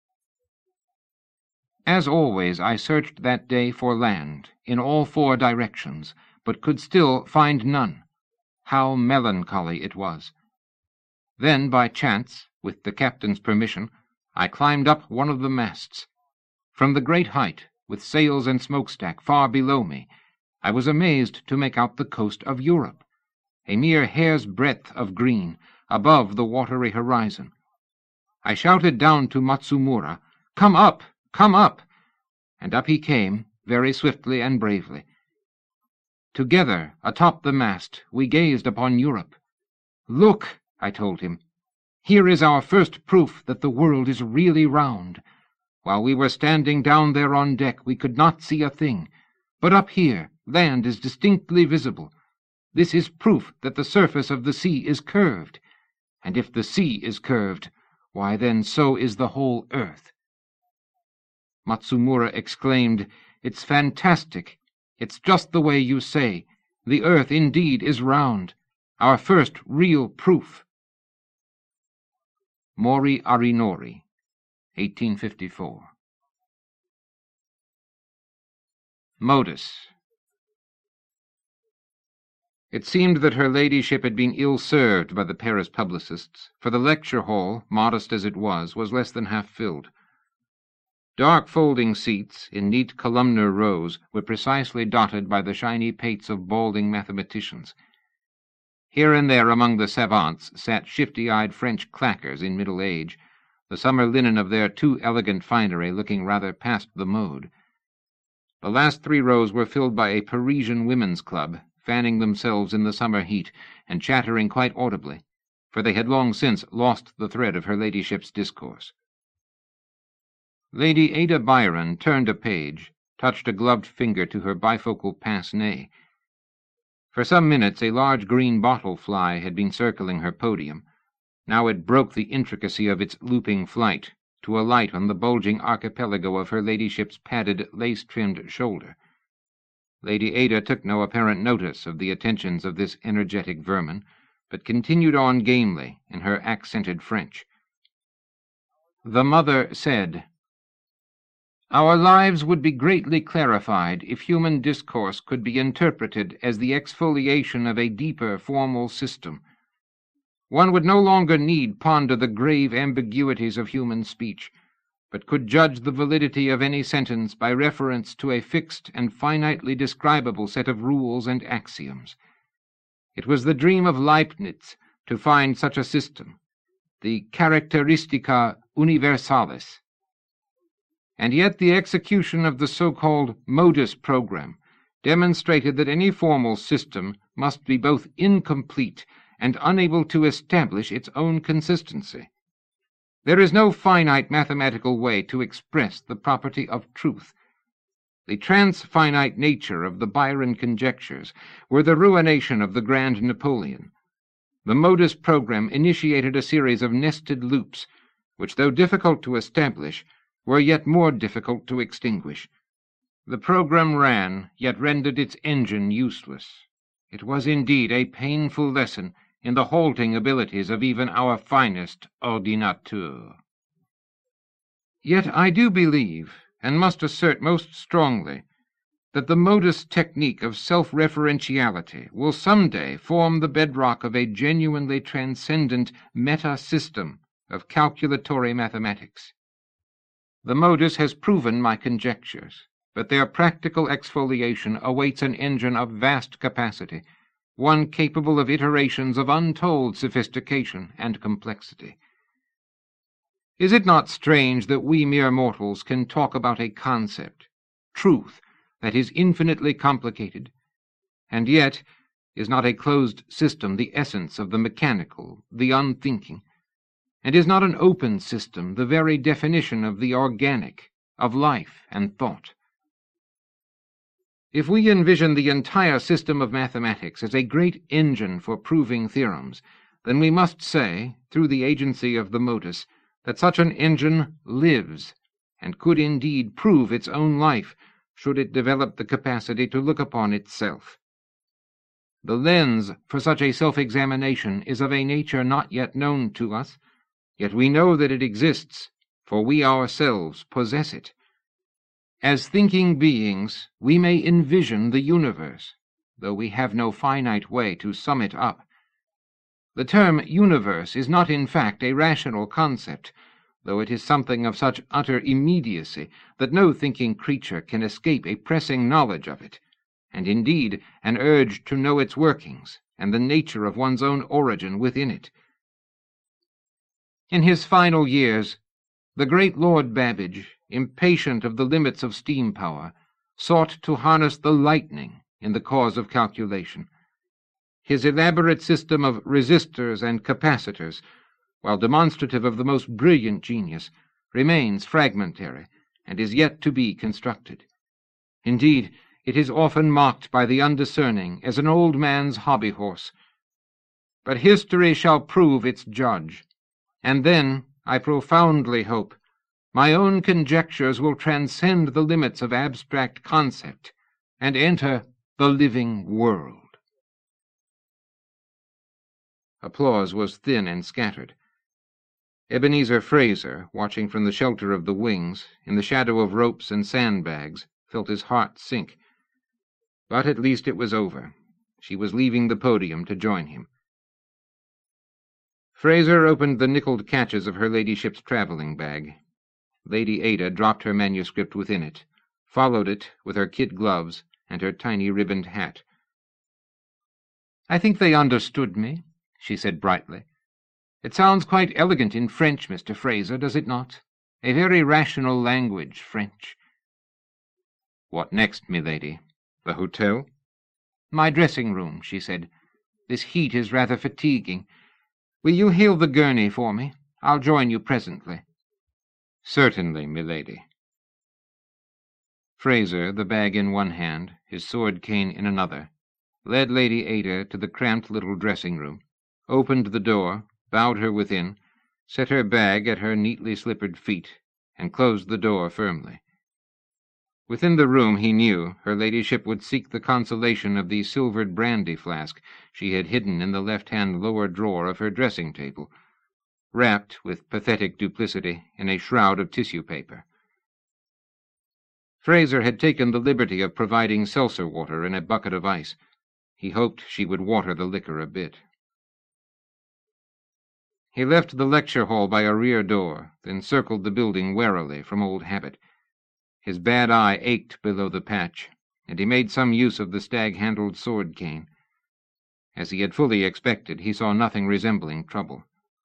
As always, I searched that day for land in all four directions, but could still find none. How melancholy it was! Then, by chance, with the captain's permission, I climbed up one of the masts. From the great height, with sails and smokestack far below me, I was amazed to make out the coast of Europe, a mere hair's breadth of green, above the watery horizon. I shouted down to Matsumura, "Come up! Come up!" And up he came, very swiftly and bravely. Together, atop the mast, we gazed upon Europe. "Look," I told him, "here is our first proof that the world is really round. While we were standing down there on deck, we could not see a thing, but up here, land is distinctly visible. This is proof that the surface of the sea is curved, and if the sea is curved, why then so is the whole earth." Matsumura exclaimed, "It's fantastic. It's just the way you say. The earth indeed is round. Our first real proof." Mori Arinori, eighteen fifty-four. Modus. It seemed that her ladyship had been ill-served by the Paris publicists, for the lecture hall, modest as it was, was less than half filled. Dark folding seats, in neat columnar rows, were precisely dotted by the shiny pates of balding mathematicians. Here and there among the savants sat shifty-eyed French clackers in middle age, the summer linen of their too elegant finery looking rather past the mode. The last three rows were filled by a Parisian women's club, fanning themselves in the summer heat, and chattering quite audibly, for they had long since lost the thread of her ladyship's discourse. Lady Ada Byron turned a page, touched a gloved finger to her bifocal pince-nez. For some minutes a large green bottle-fly had been circling her podium. Now it broke the intricacy of its looping flight, to alight on the bulging archipelago of her ladyship's padded, lace-trimmed shoulder. Lady Ada took no apparent notice of the attentions of this energetic vermin, but continued on gamely in her accented French. The mother said, "Our lives would be greatly clarified if human discourse could be interpreted as the exfoliation of a deeper formal system. One would no longer need ponder the grave ambiguities of human speech, but could judge the validity of any sentence by reference to a fixed and finitely describable set of rules and axioms. It was the dream of Leibniz to find such a system, the Characteristica Universalis. And yet the execution of the so-called modus program demonstrated that any formal system must be both incomplete and unable to establish its own consistency. There is no finite mathematical way to express the property of truth. The transfinite nature of the Byron conjectures were the ruination of the Grand Napoleon. The modus program initiated a series of nested loops, which, though difficult to establish, were yet more difficult to extinguish. The program ran, yet rendered its engine useless. It was indeed a painful lesson in the halting abilities of even our finest ordinateur. Yet I do believe, and must assert most strongly, that the modus technique of self-referentiality will some day form the bedrock of a genuinely transcendent meta-system of calculatory mathematics. The modus has proven my conjectures, but their practical exfoliation awaits an engine of vast capacity, one capable of iterations of untold sophistication and complexity. Is it not strange that we mere mortals can talk about a concept, truth, that is infinitely complicated, and yet is not a closed system the essence of the mechanical, the unthinking, and is not an open system the very definition of the organic, of life and thought? If we envision the entire system of mathematics as a great engine for proving theorems, then we must say, through the agency of the modus, that such an engine lives, and could indeed prove its own life, should it develop the capacity to look upon itself. The lens for such a self-examination is of a nature not yet known to us, yet we know that it exists, for we ourselves possess it. As thinking beings, we may envision the universe, though we have no finite way to sum it up. The term universe is not in fact a rational concept, though it is something of such utter immediacy that no thinking creature can escape a pressing knowledge of it, and indeed an urge to know its workings and the nature of one's own origin within it. In his final years, the great Lord Babbage, impatient of the limits of steam power, sought to harness the lightning in the cause of calculation. His elaborate system of resistors and capacitors, while demonstrative of the most brilliant genius, remains fragmentary and is yet to be constructed. Indeed, it is often mocked by the undiscerning as an old man's hobby-horse. But history shall prove its judge, and then, I profoundly hope, my own conjectures will transcend the limits of abstract concept and enter the living world." Applause was thin and scattered. Ebenezer Fraser, watching from the shelter of the wings, in the shadow of ropes and sandbags, felt his heart sink. But at least it was over. She was leaving the podium to join him. Fraser opened the nickeled catches of her ladyship's travelling bag. Lady Ada dropped her manuscript within it, followed it with her kid gloves and her tiny ribboned hat. "I think they understood me," she said brightly. "It sounds quite elegant in French, Mister Fraser, does it not? A very rational language, French." "What next, milady? The hotel?" "My dressing-room," she said. "This heat is rather fatiguing. Will you hail the gurney for me? I'll join you presently." "Certainly, milady." Fraser, the bag in one hand, his sword-cane in another, led Lady Ada to the cramped little dressing-room, opened the door, bowed her within, set her bag at her neatly slippered feet, and closed the door firmly. Within the room, he knew, her ladyship would seek the consolation of the silvered brandy flask she had hidden in the left-hand lower drawer of her dressing-table, wrapped, with pathetic duplicity, in a shroud of tissue paper. Fraser had taken the liberty of providing seltzer water in a bucket of ice. He hoped she would water the liquor a bit. He left the lecture hall by a rear door, then circled the building warily from old habit. His bad eye ached below the patch, and he made some use of the stag-handled sword-cane. As he had fully expected, he saw nothing resembling trouble.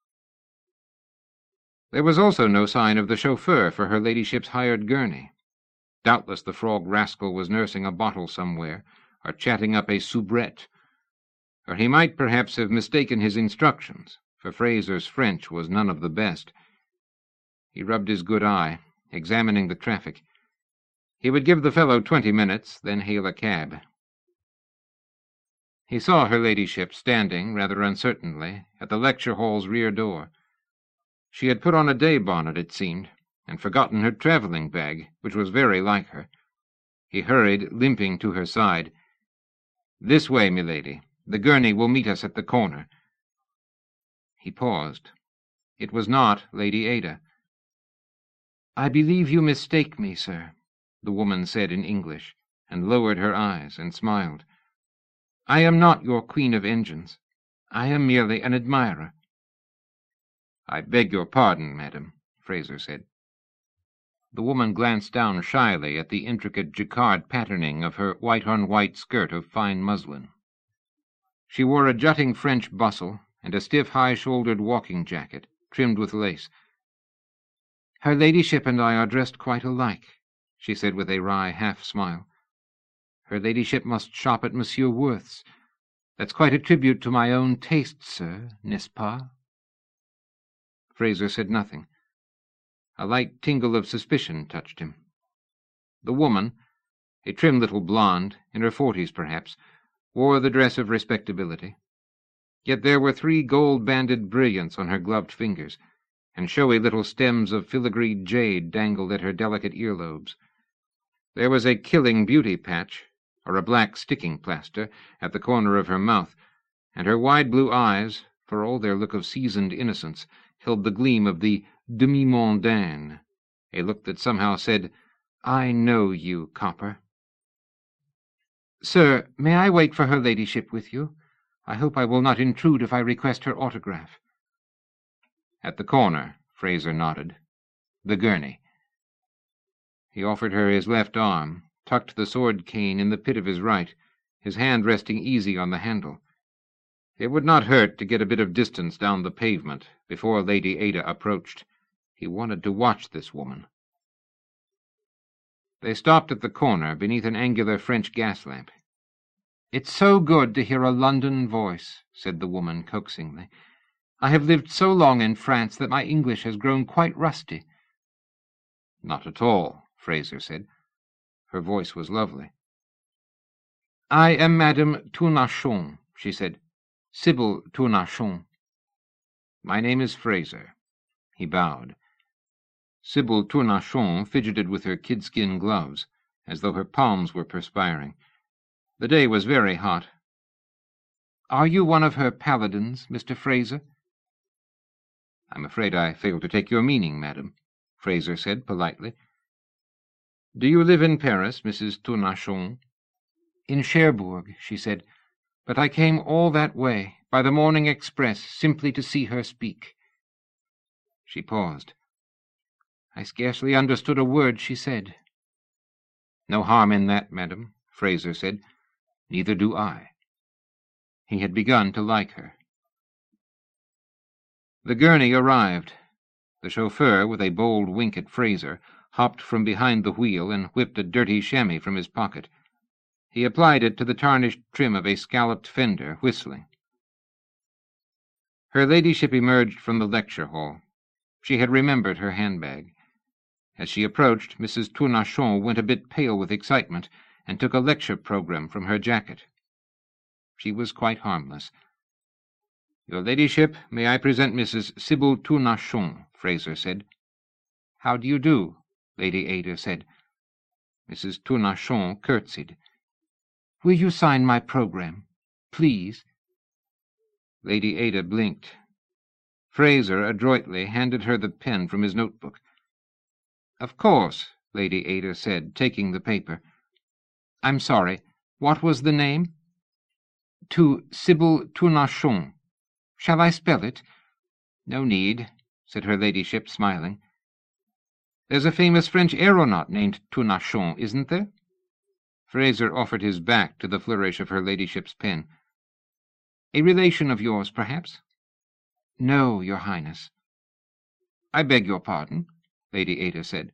There was also no sign of the chauffeur for her ladyship's hired gurney. Doubtless the frog rascal was nursing a bottle somewhere, or chatting up a soubrette. Or he might perhaps have mistaken his instructions, for Fraser's French was none of the best. He rubbed his good eye, examining the traffic. He would give the fellow twenty minutes, then hail a cab. He saw her ladyship standing, rather uncertainly, at the lecture hall's rear door. She had put on a day bonnet, it seemed, and forgotten her travelling bag, which was very like her. He hurried, limping, to her side. "This way, milady. The gurney will meet us at the corner." He paused. It was not Lady Ada. "I believe you mistake me, sir," the woman said in English, and lowered her eyes and smiled. "I am not your Queen of Engines. I am merely an admirer." "I beg your pardon, madam," Fraser said. The woman glanced down shyly at the intricate jacquard patterning of her white-on-white skirt of fine muslin. She wore a jutting French bustle and a stiff high-shouldered walking jacket, trimmed with lace. "Her ladyship and I are dressed quite alike," she said with a wry half-smile. "Her ladyship must shop at Monsieur Worth's. That's quite a tribute to my own taste, sir, n'est-ce pas?" Fraser said nothing. A light tingle of suspicion touched him. The woman, a trim little blonde, in her forties perhaps, wore the dress of respectability. Yet there were three gold-banded brilliants on her gloved fingers, and showy little stems of filigreed jade dangled at her delicate earlobes. There was a killing beauty patch, or a black sticking plaster, at the corner of her mouth, and her wide blue eyes, for all their look of seasoned innocence, held the gleam of the demi-mondaine, a look that somehow said, "I know you, copper." "Sir, may I wait for her ladyship with you? I hope I will not intrude if I request her autograph." "At the corner," Fraser nodded. "The gurney." He offered her his left arm, tucked the sword-cane in the pit of his right, his hand resting easy on the handle. It would not hurt to get a bit of distance down the pavement before Lady Ada approached. He wanted to watch this woman. They stopped at the corner, beneath an angular French gas-lamp. "It's so good to hear a London voice," said the woman coaxingly. "I have lived so long in France that my English has grown quite rusty." "Not at all," Fraser said. Her voice was lovely. "I am Madame Tournachon," she said. "Sybil Tournachon." "My name is Fraser." He bowed. Sybil Tournachon fidgeted with her kid-skin gloves, as though her palms were perspiring. The day was very hot. "Are you one of her paladins, Mister Fraser?" "I'm afraid I fail to take your meaning, madam," Fraser said politely. "Do you live in Paris, Missus Tournachon?" "In Cherbourg," she said, "but I came all that way, by the morning express, simply to see her speak." She paused. I scarcely understood a word she said. "No harm in that, madam," Fraser said. "Neither do I." He had begun to like her. The gurney arrived. The chauffeur, with a bold wink at Fraser, hopped from behind the wheel and whipped a dirty chamois from his pocket. He applied it to the tarnished trim of a scalloped fender, whistling. Her ladyship emerged from the lecture hall. She had remembered her handbag. As she approached, Missus Tournachon went a bit pale with excitement and took a lecture program from her jacket. She was quite harmless. "Your ladyship, may I present Missus Sybil Tournachon," Fraser said. "How do you do?" Lady Ada said. Missus Tournachon curtsied. "Will you sign my program, please?" Lady Ada blinked. Fraser adroitly handed her the pen from his notebook. "Of course," Lady Ada said, taking the paper. "I'm sorry. What was the name?" "To Sybil Tournachon. Shall I spell it?" "No need," said her ladyship, smiling. "There's a famous French aeronaut named Tournachon, isn't there?" Fraser offered his back to the flourish of her ladyship's pen. "A relation of yours, perhaps?" "No, your Highness." "I beg your pardon," Lady Ada said.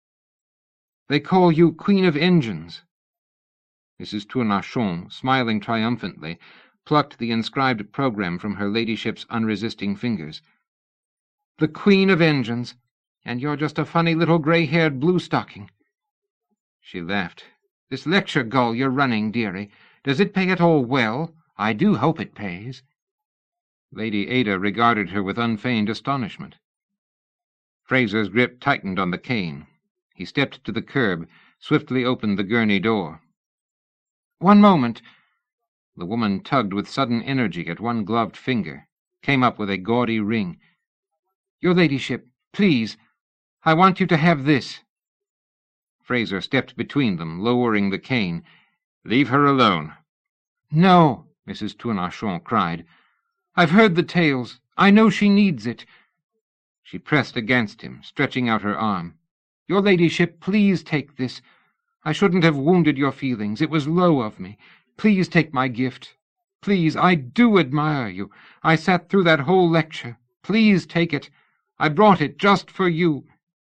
"They call you Queen of Engines." Missus Tournachon, smiling triumphantly, plucked the inscribed program from her ladyship's unresisting fingers. "The Queen of Engines, and you're just a funny little grey-haired blue-stocking." She laughed. "This lecture gull you're running, dearie, does it pay at all well? I do hope it pays." Lady Ada regarded her with unfeigned astonishment. Fraser's grip tightened on the cane. He stepped to the curb, swiftly opened the gurney door. "One moment." The woman tugged with sudden energy at one gloved finger, came up with a gaudy ring. "Your ladyship, please, I want you to have this." Fraser stepped between them, lowering the cane. "Leave her alone." "No," Missus Tournachon cried. "I've heard the tales. I know she needs it." She pressed against him, stretching out her arm. "Your ladyship, please take this. I shouldn't have wounded your feelings. It was low of me. Please take my gift. Please, I do admire you. I sat through that whole lecture. Please take it. I brought it just for you."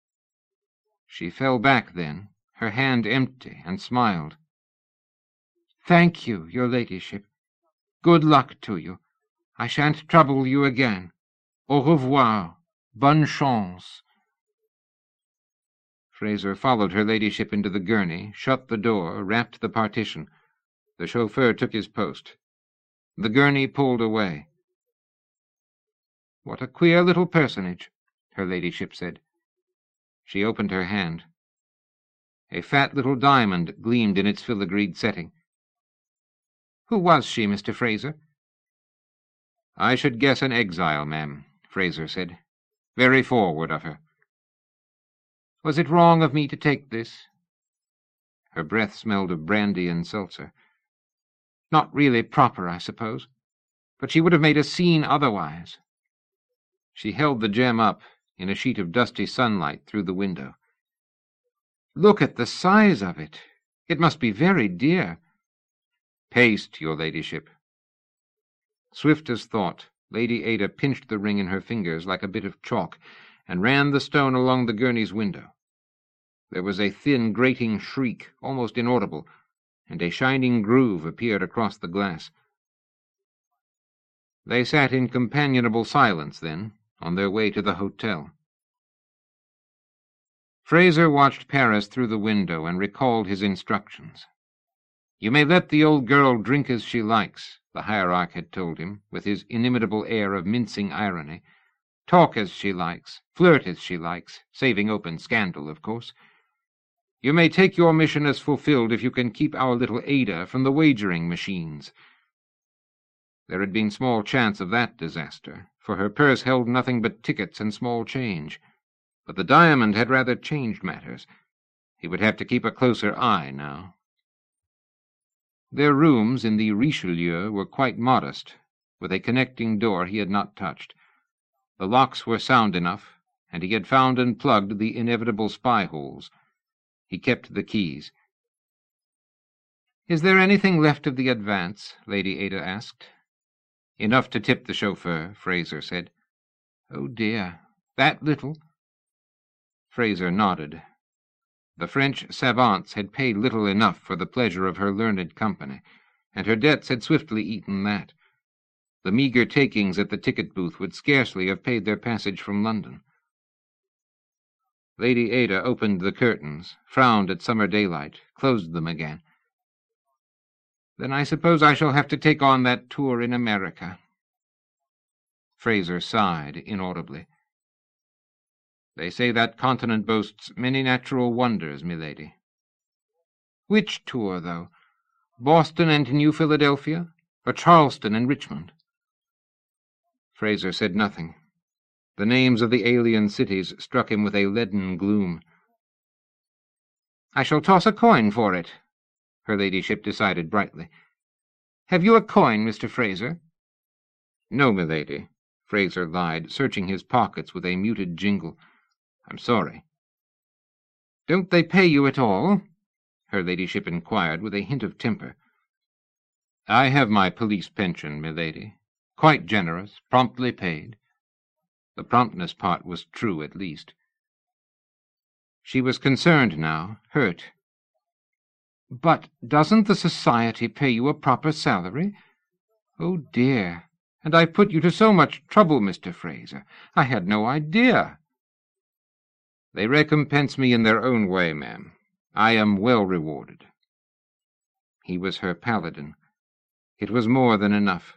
She fell back then, her hand empty, and smiled. "Thank you, your ladyship. Good luck to you. I shan't trouble you again. Au revoir. Bonne chance." Fraser followed her ladyship into the gurney, shut the door, rapped the partition. The chauffeur took his post. The gurney pulled away. "What a queer little personage," her ladyship said. She opened her hand. A fat little diamond gleamed in its filigreed setting. "Who was she, Mister Fraser?" "I should guess an exile, ma'am," Fraser said. "Very forward of her." "Was it wrong of me to take this?" Her breath smelled of brandy and seltzer. "Not really proper, I suppose. But she would have made a scene otherwise." She held the gem up in a sheet of dusty sunlight through the window. "Look at the size of it. It must be very dear." "Paste, your ladyship." Swift as thought, Lady Ada pinched the ring in her fingers like a bit of chalk, and ran the stone along the gurney's window. There was a thin, grating shriek, almost inaudible, and a shining groove appeared across the glass. They sat in companionable silence, then, on their way to the hotel. Fraser watched Paris through the window and recalled his instructions. "You may let the old girl drink as she likes," the hierarch had told him, with his inimitable air of mincing irony. "Talk as she likes, flirt as she likes, saving open scandal, of course. You may take your mission as fulfilled if you can keep our little Ada from the wagering machines." There had been small chance of that disaster, for her purse held nothing but tickets and small change. But the diamond had rather changed matters. He would have to keep a closer eye now. Their rooms in the Richelieu were quite modest, with a connecting door he had not touched. The locks were sound enough, and he had found and plugged the inevitable spy-holes. He kept the keys. "Is there anything left of the advance?" Lady Ada asked. "Enough to tip the chauffeur," Fraser said. "Oh, dear. That little?" Fraser nodded. The French savants had paid little enough for the pleasure of her learned company, and her debts had swiftly eaten that. The meagre takings at the ticket booth would scarcely have paid their passage from London. Lady Ada opened the curtains, frowned at summer daylight, closed them again. "Then I suppose I shall have to take on that tour in America." Fraser sighed inaudibly. "They say that continent boasts many natural wonders, milady." "Which tour, though? Boston and New Philadelphia, or Charleston and Richmond?" Fraser said nothing. The names of the alien cities struck him with a leaden gloom. "I shall toss a coin for it," her ladyship decided brightly. "Have you a coin, Mister Fraser?" "No, milady," Fraser lied, searching his pockets with a muted jingle. "I'm sorry." "Don't they pay you at all?" her ladyship inquired with a hint of temper. "I have my police pension, milady. Quite generous, promptly paid." The promptness part was true, at least. She was concerned now, hurt. "But doesn't the society pay you a proper salary? Oh, dear, and I've put you to so much trouble, Mister Fraser. I had no idea." "They recompense me in their own way, ma'am. I am well rewarded." He was her paladin. It was more than enough.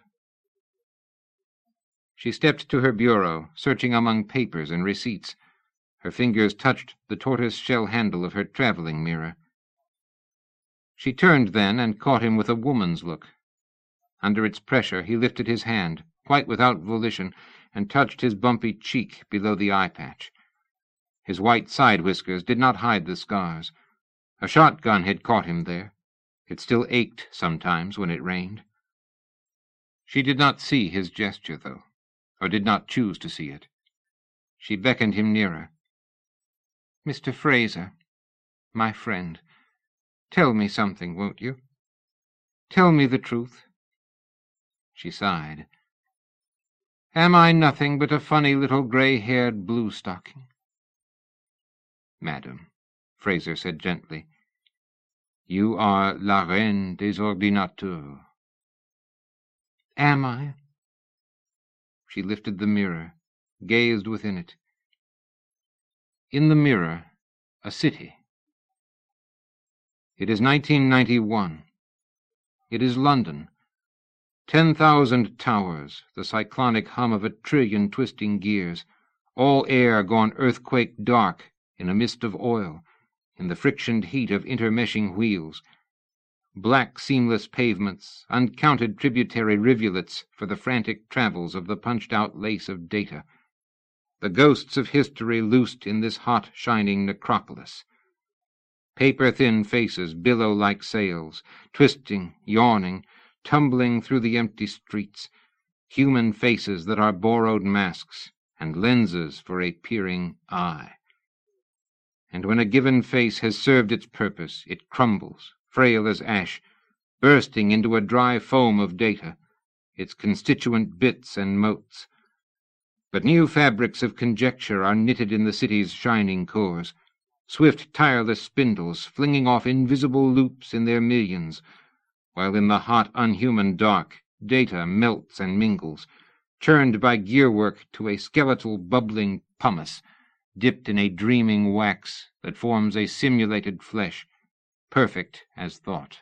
She stepped to her bureau, searching among papers and receipts. Her fingers touched the tortoise-shell handle of her travelling mirror. She turned then and caught him with a woman's look. Under its pressure he lifted his hand, quite without volition, and touched his bumpy cheek below the eye-patch. His white side-whiskers did not hide the scars. A shotgun had caught him there. It still ached sometimes when it rained. She did not see his gesture, though, or did not choose to see it. She beckoned him nearer. "Mister Fraser, my friend, tell me something, won't you? Tell me the truth." She sighed. "Am I nothing but a funny little grey-haired blue-stocking?" "Madam," Fraser said gently, "you are la reine des ordinateurs." "Am I?" She lifted the mirror, gazed within it. In the mirror, a city. It is nineteen ninety-one. It is London. Ten thousand towers, the cyclonic hum of a trillion twisting gears, all air gone earthquake dark in a mist of oil, in the frictioned heat of intermeshing wheels. Black seamless pavements, uncounted tributary rivulets for the frantic travels of the punched-out lace of data. The ghosts of history loosed in this hot, shining necropolis. Paper-thin faces billow like sails, twisting, yawning, tumbling through the empty streets, human faces that are borrowed masks and lenses for a peering eye. And when a given face has served its purpose, it crumbles, frail as ash, bursting into a dry foam of data, its constituent bits and motes. But new fabrics of conjecture are knitted in the city's shining cores, swift, tireless spindles flinging off invisible loops in their millions, while in the hot, unhuman dark, data melts and mingles, churned by gearwork to a skeletal, bubbling pumice, dipped in a dreaming wax that forms a simulated flesh, perfect as thought.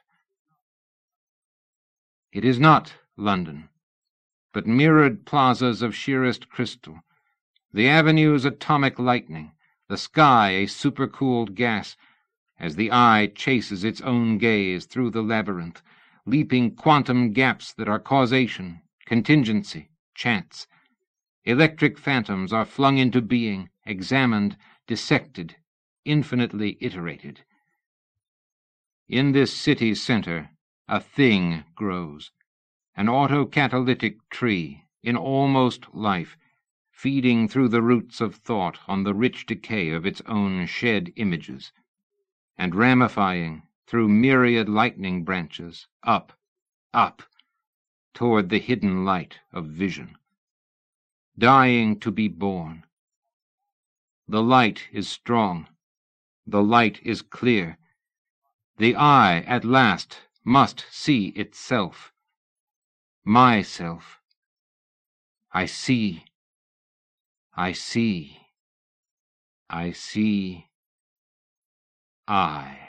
It is not London, but mirrored plazas of sheerest crystal, the avenues atomic lightning, the sky a supercooled gas, as the eye chases its own gaze through the labyrinth, leaping quantum gaps that are causation, contingency, chance. Electric phantoms are flung into being, examined, dissected, infinitely iterated. In this city's center, A thing grows, an autocatalytic tree, in almost life, feeding through the roots of thought on the rich decay of its own shed images, and ramifying through myriad lightning branches, up, up, toward the hidden light of vision. Dying to be born. The light is strong. The light is clear. The eye, at last, must see itself. Myself. I see. I see. I see. I.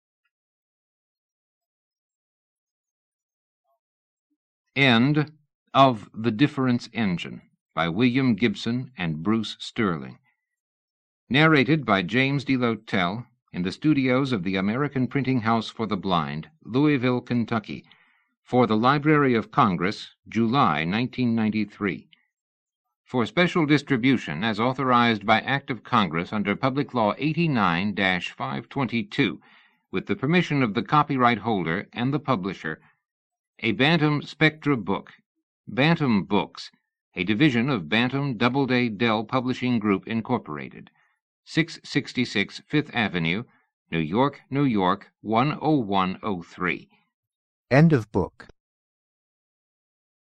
End of The Difference Engine by William Gibson and Bruce Sterling. Narrated by James D. Lowtell in the studios of the American Printing House for the Blind, Louisville, Kentucky, for the Library of Congress, July nineteen ninety-three. For special distribution as authorized by Act of Congress under Public Law eighty-nine dash five twenty-two, with the permission of the copyright holder and the publisher, a Bantam Spectra book, Bantam Books, a division of Bantam Doubleday Dell Publishing Group, Incorporated, six sixty-six Fifth Avenue, New York, New York, one oh one oh three. End of book.